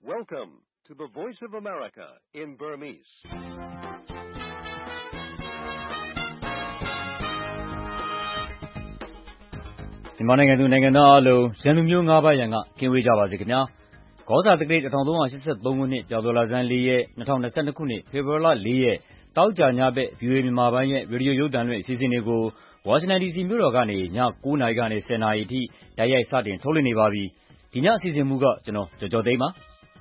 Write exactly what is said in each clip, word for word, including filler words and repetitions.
Welcome to the Voice of America in Burmese. ။မြန်မာနိုင်ငံသူနိုင်ငံသားအားလုံးရန်သူမျိုးငါးပါးရန်ကကင်းဝေးကြပါစေခင်ဗျာ။ဂေါဇာတက္ကရာတစ်ထောင်သုံးရာရှစ်ဆယ့်သုံးခုနှစ်ပြာတော်လဆန်းလေးရက်နှစ်ထောင်နှစ်ဆယ့်နှစ်ခုနှစ်ဖေဖော်ဝါရီလလေးရက်တောက်ကြညဘက် ဗီအိုအေ မြန်မာပိုင်းရဲ့ရေဒီယိုရုပ်သံလွှင့်အစီအစဉ်တွေကိုဝါရှင်တန်ဒီစီမြို့တော်ကနေညကိုးနာရီကနေဆယ်နာရီအထိတိုက်ရိုက်စတင်ထုတ်လွှင့်နေပါပြီ။ဒီညအစီအစဉ်မူကကျွန်တော်ကျော်ကျော်သိန်းပါ။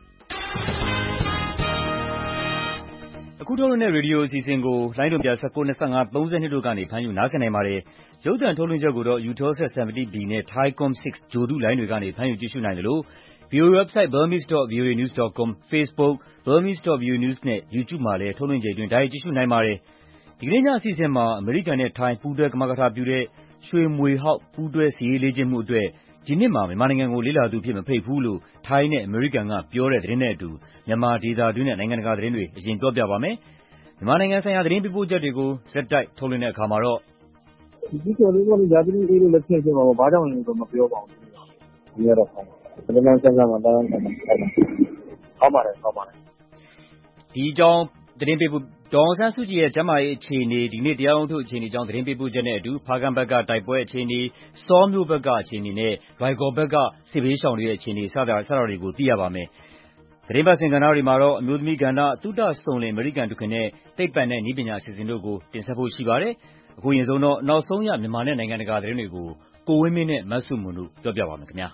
အခုထုတ်လွှင့်တဲ့ရေဒီယိုအစီအစဉ်ကိုလိုင်းဒုံပြ၁၉ ၂၅ ၃၂တို့ကနေဖမ်းယူနားဆင်နိုင်ပါတယ်။ရုပ်သံထုတ်လွှင့်ချက်ကိုတော့ Utelsat ဆယ်ဗန်တီ B နဲ့ Thaicom ၆ ဂြိုဟ်တုလိုင်းတွေကနေဖမ်းယူကြည့်ရှုနိုင်တယ်လို့ ဗီအိုအေ website burmese dot v o a news dot com Facebook burmese dot v o a news နဲ့ YouTube မှာလည်းထုတ်လွှင့်ချိန်တွင်တိုက်ရိုက်ကြည့်ရှုနိုင်ပါတယ်။ဒီကနေ့ညအစီအစဉ်မှာအမေရိကန်နဲ့ထိုင်းပူးတွဲကမကထပြုတဲ့ရွှေမြွေဟောက်ပူးတွဲစီရေးလေ့ကျင့်မှုအတွက်ဒီနှစ်မှာမြန်မာနိုင်ငံကိုလေ့လာသူအဖြစ်မဖိတ်ဘူးလို့ထိုင်းနဲ့အမေရိကန်ကပြောတဲ့သတင်းနဲ့အတူမြန်မာဒေသတွင်းနဲ့နိုင်ငံတကာသတင်းတွေအရင်ပြောပြပါမယ်။မြန်မာနိုင်ငံဆိုင်ရာသတင်းပေးပို့ချက်တွေကိုဇက်တိုက်ထုတ်လွှင့်တဲ့အခါမှာတော့ဒီကျော်လေးကလည်းရာသီဥတုလေးလက်ဖြစ်ဖြစ်မှာဘာကြောင့်လဲဆိုတော့မပြောပါဘူး။ဒီရတော့ဟုတ်။ဒီမှာဆက်ဆက်မှာတောင်းတယ်။ဟုတ်ပါတယ်ဟုတ်ပါတယ်။ဒီကြောင့်သတင်းပေးပို့ဒေါ်အောင်ဆန်းစုကြည်ရဲ့ကျန်းမာရေးအခြေအနေဒီနေ့တရားရုံးထုတ်အခြေအနေကြောင့်သတင်းပေးပို့ချက်နဲ့အတူဖားကန့်ဘက်ကတိုက်ပွဲအခြေအနေစောမျိုးဘက်ကအခြေအနေနဲ့ရိုင်ကော်ဘက်ကစစ်ဘေးရှောင်တွေရဲ့အခြေအနေစတာစတာတွေကိုသိရပါမယ်။သတင်းပတ်စင်ကဏ္ဍတွေမှာတော့အမျိုးသမီးကဏ္ဍသုတဆုံလင်အမေရိကန်ဒုက္ခနဲ့သိပ္ပံနဲ့နည်းပညာအစီအစဉ်တို့ကိုတင်ဆက်ဖို့ရှိပါတယ်။အခုရင်ဆုံးတော့နောက်ဆုံးရမြန်မာနဲ့နိုင်ငံတကာသတင်းတွေကိုကိုဝင်းမင်းနဲ့မဆုမွန်တို့ပြောပြပါမယ်ခင်ဗျာ။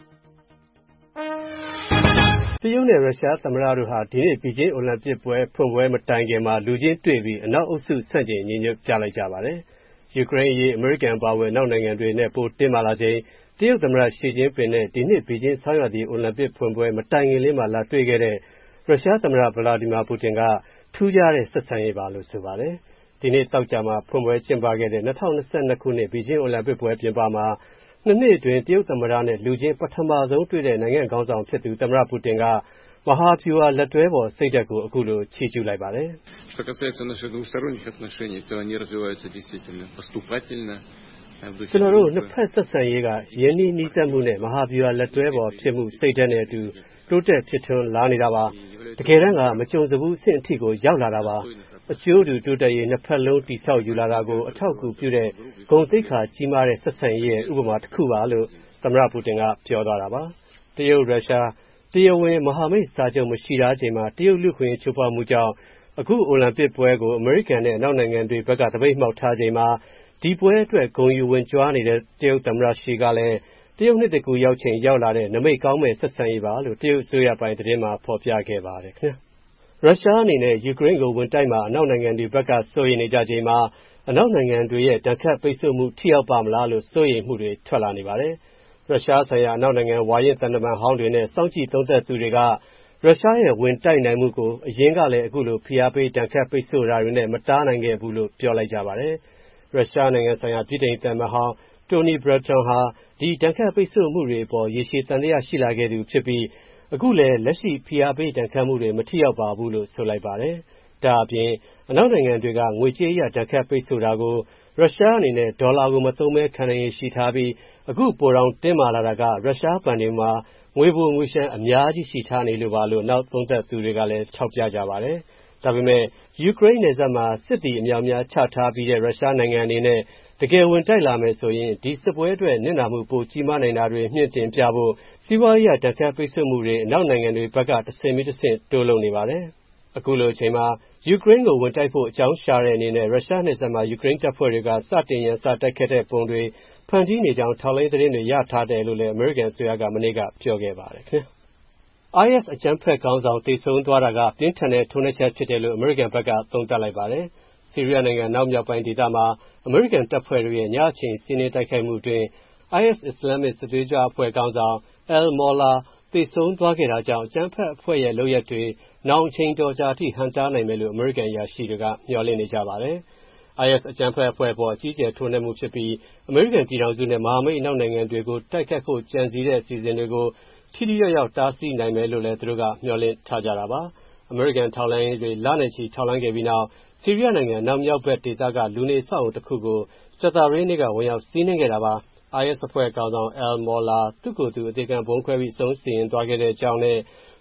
တရုတ်နဲ့ရုရှားသမ္မတတို့ဟာဒီနေ့ဘေကျင်းအိုလံပစ်ပွဲဖွင့်ပွဲမတိုင်ခင်မှာလူချင်းတွေ့ပြီးအနောက်အုပ်စုဆန့်ကျင်ညီညွတ်ပြလိုက်ကြပါတယ်။ယူကရိန်းအရေးအမေရိကန်ပါဝင်နောက်နိုင်ငံတွေနဲ့ပိုတင်းမာလာချိန်တရုတ်သမ္မတရှီကျင်းပင်နဲ့ဒီနှစ်ဘေကျင်းဆောင်းရာသီအိုလံပစ်ဖွင့်ပွဲမတိုင်ခင်လေးမှာလာတွေ့ခဲ့တဲ့ရုရှားသမ္မတဗလာဒီမာပူတင်ကထူးခြားတဲ့ဆက်ဆံရေးပါလို့ဆိုပါတယ်။ဒီနေ့တောက်ကြမှာဖွင့်ပွဲကျင်းပခဲ့တဲ့၂၀၂၂ခုနှစ်ဘေကျင်းအိုလံပစ်ပွဲပြင်ပမှာနှစ်နှစ်အတွင်းတရုတ်သမ္မတနဲ့လူချင်းပထမဆုံးတွေ့တဲ့နိုင်ငံခေါင်းဆောင်ဖြစ်သူသမ္မတပူတင်ကမဟာဗျူဟာလက်တွဲပေါ်စိတ်ဓာတ်ကိုအခုလိုချီးကျူးလိုက်ပါတယ်။ Что касается наших двусторонних отношений, то они развиваются действительно поступательно. ကျွန်တော်တို့နှစ်ဖက်ဆက်ဆံရေးကယင်းနှီးနှီးစပ်မှုနဲ့မဟာဗျူဟာလက်တွဲပေါ်ဖြစ်မှုစိတ်ဓာတ်နဲ့အတူတိုးတက်ဖြစ်ထွန်းလာနေတာပါ။တကယ်တမ်းကမကြုံစဘူးအဆင့်အထိကိုရောက်လာတာပါ။အကျိုးတူတိုးတက်ရေးနှစ်ဖက်လုံးတိဆောက်ယူလာတာကိုအထောက်အကူပြုတဲ့ဂုဏ်သိက္ခာကြီးမားတဲ့ဆက်ဆံရေးရဲ့ဥပမာတစ်ခုပါလို့သမ္မတပူတင်ကပြောသွားတာပါ။တရုတ်ရုရှားတရားဝင်မဟာမိတ်စာချုပ်မရှိတာချိန်မှာတရုတ်လူခွင့်ချိုးဖောက်မှုကြောင့်အခုအိုလံပစ်ပွဲကိုအမေရိကန်နဲ့အနောက်နိုင်ငံတွေဘက်ကတပိတ်မှောက်ထားချိန်မှာဒီပွဲအတွက်ဂုဏ်ယူဝင်ကြွားနေတဲ့တရုတ်သမ္မတရှီကလည်းတရုတ်နှစ်တကူရောက်ချိန်ရောက်လာတဲ့နမိတ်ကောင်းမဲ့ဆက်ဆံရေးပါလို့တရုတ်အစိုးရပိုင်းသတင်းမှာဖော်ပြခဲ့ပါတယ်ခင်ဗျာ။ရုရှားအနေနဲ့ယူကရိန်းကိုဝင်တိုက်မှာအနောက်နိုင်ငံတွေဘက်ကစိုးရိမ်နေကြချိန်မှာအနောက်နိုင်ငံတွေရဲ့တန်ခတ်ပိတ်ဆို့မှုထိရောက်ပါမလားလို့စိုးရိမ်မှုတွေထွက်လာနေပါတယ်။ရုရှားဆိုင်ရာအနောက်နိုင်ငံဝါရင့်သံတမန်ဟောင်းတွေနဲ့စောင့်ကြည့်သုံးသပ်သူတွေကရုရှားရဲ့ဝင်တိုက်နိုင်မှုကိုအရင်ကလည်းအခုလိုဖိအားပေးတန်ခတ်ပိတ်ဆို့တာတွေနဲ့မတားနိုင်ခဲ့ဘူးလို့ပြောလိုက်ကြပါတယ်။ရုရှားနိုင်ငံဆိုင်ရာပြည်ထိုင်သံတမန်ဟောင်းတိုနီဘရက်တွန်ဟာဒီတန်ခတ်ပိတ်ဆို့မှုတွေအပေါ်ရေရှည်သံသယရှိလာခဲ့သူဖြစ်ပြီးအခုလည်းလက်ရှိဖိအားပေးတန်ခတ်မှုတွေမထိရောက်ပါဘူးလို့ဆိုလိုက်ပါတယ်။ဒါအပြင်အနောက်နိုင်ငံတွေကငွေကြေးအရတန်ခတ်ပိတ်ဆို့တာကိုရုရှားအနေနဲ့ဒေါ်လာကိုမသုံးဘဲခံနိုင်ရရှိထားပြီးအခုပိုတောင်တင်းမာလာတာကရုရှားဘဏ်တွေမှာငွေပိုငွေရှမ်းအများကြီးရှိထားနေလို့ပါလို့နောက်သုံးသပ်သူတွေကလည်းထောက်ပြကြပါတယ်။ဒါပေမဲ့ယူကရိန်းနယ်စပ်မှာစစ်သည်အများများချထားပြီးတဲ့ရုရှားနိုင်ငံအနေနဲ့တကယ်ဝင်တိုက်လာမယ်ဆိုရင်ဒီစစ်ပွဲအတွက်နစ်နာမှုပိုကြီးမားနိုင်တာတွေမြင့်တင်ပြဖို့စီးပွားရေးတန်ခတ်ပိတ်ဆို့မှုတွေအနောက်နိုင်ငံတွေဘက်ကတဆင့်ပြီးတဆင့်တိုးလုပ်နေပါတယ်။အခုလိုအချိန်မှာယူကရိန်းကိုဝင်တိုက်ဖို့အကြောင်းရှာတဲ့အနေနဲ့ရုရှားနယ်စပ်မှာယူကရိန်းတပ်ဖွဲ့တွေကစတင်ရန်စတိုက်ခဲ့တဲ့ပုံတွေဖန်တီးနေကြောင်းထောက်လှမ်းသတင်းတွေရထားတယ်လို့လည်းအမေရိကန်အစိုးရကမနေ့ကပြောခဲ့ပါတယ်ခင်ဗျ။ I S အကြမ်းဖက်ခေါင်းဆောင်တိတ်ဆုံးသွားတာကပြင်းထန်တဲ့ထိုးနှက်ချက်ဖြစ်တယ်လို့အမေရိကန်ဘက်ကသုံးသပ်လိုက်ပါတယ်။ဆီးရီးယားနိုင်ငံနောက်မြောက်ပိုင်းဒေသမှာအမေရိကန်တပ်ဖွဲ့တွေရဲ့ညအချိန်စီးနင်းတိုက်ခိုက်မှုအတွင်း I S အစ္စလာမစ်စစ်သွေးကြွအဖွဲ့ခေါင်းဆောင် Al-Mawla သေဆုံးသွားခဲ့တာကြောင့်အကြမ်းဖက်အဖွဲ့ရဲ့လုပ်ရက်တွေနောင်အချိန်တော်ကြာအထိဟန့်တားနိုင်မယ်လို့အမေရိကန်အရာရှိတွေကမျှော်လင့်နေကြပါတယ်။ I S အကြမ်းဖက်အဖွဲ့ပေါ်အကြီးအကျယ်ထိုးနှက်မှုဖြစ်ပြီးအမေရိကန်ပြည်ထောင်စုနဲ့မဟာမိတ်အနောက်နိုင်ငံတွေကိုတိုက်ခတ်ဖို့ကြံစည်တဲ့အစီအစဉ်တွေကိုထိထိရောက်ရောက်တားဆီးနိုင်မယ်လို့လည်းသူတို့ကမျှော်လင့်ထားကြတာပါ။အမေရိကန်ထောက်လှမ်းရေးတွေလနဲ့ချီထောက်လှမ်းခဲ့ပြီးနောက်ဆီးရီးယားနိုင်ငံနောက်မြောက်ဘက်ဒေသကလူနေအဆောက်အအုံတစ်ခုကိုကြာသပတေးနေ့ကဝင်ရောက်စီးနင်းခဲ့တာပါ။ I S အဖွဲ့ခေါင်းဆောင် Al-Mawla သူ့ကိုယ်သူအသေခံဗုံးခွဲပြီးအဆုံးစီရင်သွားခဲ့တဲ့အကြောင်းနဲ့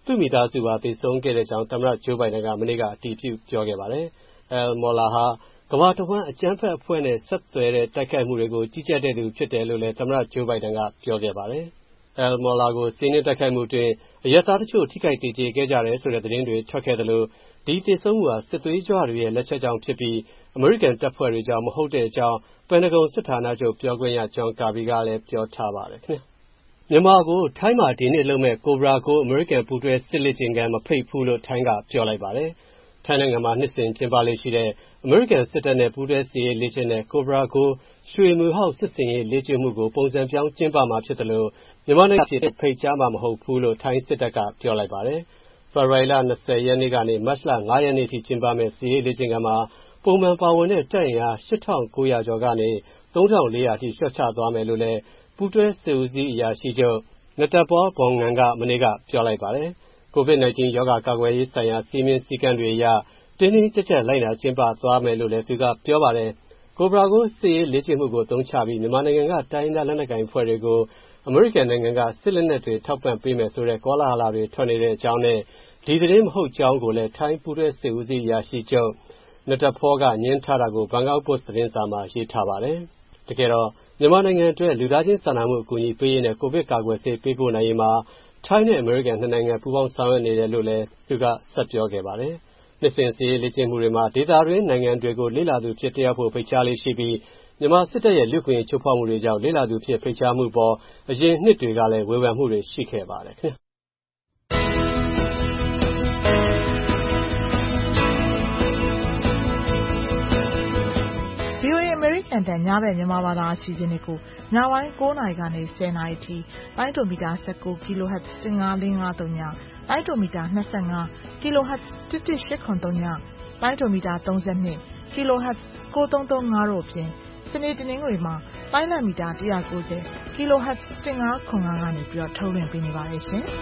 သူ့မိသားစုဟာသေဆုံးခဲ့တဲ့အကြောင်းသမ္မတ Joe Biden ကမနေ့ကအတည်ပြုပြောခဲ့ပါတယ်။ al-Mawla ဟာကမ္ဘာတစ်ဝန်းအကြမ်းဖက်အဖွဲ့နဲ့ဆက်သွယ်တဲ့တိုက်ခိုက်မှုတွေကိုကြီးကြပ်တဲ့သူဖြစ်တယ်လို့လည်းသမ္မတ Joe Biden ကပြောခဲ့ပါတယ်။ al-Mawla ကိုစီးနင်းတိုက်ခိုက်မှုတွင်အရပ်သားတချို့ထိခိုက်သေကျေခဲ့ကြတယ်ဆိုတဲ့သတင်းတွေထွက်ခဲ့သလိုဒီသေဆုံးမှုဟာစစ်သွေးကြွတွေရဲ့လက်ချက်ကြောင့်ဖြစ်ပြီးအမေရိကန်တပ်ဖွဲ့တွေကြောင့်မဟုတ်တဲ့အကြောင်းပန်တဂွန်စစ်ဌာနချုပ်ပြောခွင့်ရ John Kirby ကလည်းပြောထားပါတယ်ခင်ဗျာမြန်မာကိုထိုင်းမှာဒီနေ့လုပ်မဲ့ Cobra ကိုအမေရိကန်ပူးတွဲစစ်လေ့ကျင့်ခန်းမဖိတ်ဘူးလို့ထိုင်းကပြောလိုက်ပါတယ်။ထိုင်းနိုင်ငံမှာနှစ်စဉ်ကျင်းပလေ့ရှိတဲ့အမေရိကန်စစ်တပ်နဲ့ပူးတွဲစစ်ရေးလေ့ကျင့်တဲ့ Cobra ကိုရွှေမူဟောက်စစ်စင်ရေးလေ့ကျင့်မှုကိုပုံစံပြောင်းကျင်းပမှာဖြစ်တယ်လို့မြန်မာနိုင်ငံပြည်ဖိတ်ကြားမှာမဟုတ်ဘူးလို့ထိုင်းစစ်တပ်ကပြောလိုက်ပါတယ်။ဖေဖော်ဝါရီလ၂၀ရက်နေ့ကနေမတ်လ၅ရက်နေ့ထိကျင်းပမဲ့စစ်ရေးလေ့ကျင့်ခန်းမှာပုံမှန်ပါဝင်တဲ့တပ်အင်အား၈ထောင်ကိုးရာကျော်ကနေသုံးထောင်လေးရာအထိလျှော့ချသွားမယ်လို့လည်းပူးတွဲစစ်ဦးစီးအရာရှိချုပ်Natapol Bongnam ကမနေ့ကပြောလိုက်ပါတယ်။ ကိုဗစ် ၁၉ ရောဂါကာကွယ်ရေးဆိုင်ရာစည်းမျဉ်းစည်းကမ်းတွေအရတင်းတင်းကြပ်ကြပ်လိုက်နာကျင်းပသွားမယ်လို့လည်းသူကပြောပါတယ်။ Cobra ကိုစစ်ရေးလေ့ကျင့်မှုကိုအသုံးချပြီးမြန်မာနိုင်ငံကတိုင်းရင်းသားလက်နက်ကိုင်အဖွဲ့တွေကိုအမေရိကန်နိုင်ငံကစစ်လက်နက်တွေထောက်ပံ့ပေးမယ်ဆိုတဲ့ကောလာဟလတွေထွက်နေတဲ့အကြောင်းနဲ့ဒီသတင်းမဟုတ်ကြောင်းကိုလည်းထိုင်းပူးတွဲစစ်ဦးစီးအရာရှိချုပ်Natapol ကငြင်းထားတာကို Bangkok Post သတင်းစာမှာရေးထားပါတယ်။တကယ်တော့မြန်မာနိုင်ငံအတွက်လူသားချင်းစာနာမှုအကူအညီပေးရေးနဲ့ကိုဗစ်ကာကွယ်ဆေးပေးပို့နိုင်ရေးမှာထိုင်းနဲ့အမေရိကန်နှစ်နိုင်ငံပူးပေါင်းဆောင်ရွက်နေတယ်လို့လည်းသူကဆက်ပြောခဲ့ပါတယ်။နှစ်စဉ်စစ်ရေးလေ့ကျင့်မှုတွေမှာဒေသတွင်းနိုင်ငံတွေကိုလေ့လာသူဖြစ်တက်ရောက်ဖို့ဖိတ်ကြားလေးရှိပြီးမြန်မာစစ်တပ်ရဲ့လူ့အခွင့်အရေးချိုးဖောက်မှုတွေကြောင့်လေ့လာသူဖြစ်ဖိတ်ကြားမှုပေါ်အရင်နှစ်တွေကလည်းဝေဖန်မှုတွေရှိခဲ့ပါတယ်ခင်ဗျာဗွီအိုအေ American တန်ညဘက်မြန်မာဘာသာအစီအစဉ်တွေကိုညပိုင်း၉နာရီကနေ၁၀နာရီထိလိုင်းဒိုမီတာ၁၉ kHz ၁၅၄၅၃ညလိုင်းဒိုမီတာ၂၅ kHz ၁၁၈၇၃ညလိုင်းဒိုမီတာ၃၂ kHz ၉၃၃၅တို့အပြင်စနေတနင်္ဂနွေမှာလိုင်းလံမီတာ၁၉၀ kHz ၁၅ခွန်၅ကနေပြီးတော့ထုတ်လွှင့်ပေးနေပါတယ်ရှင်။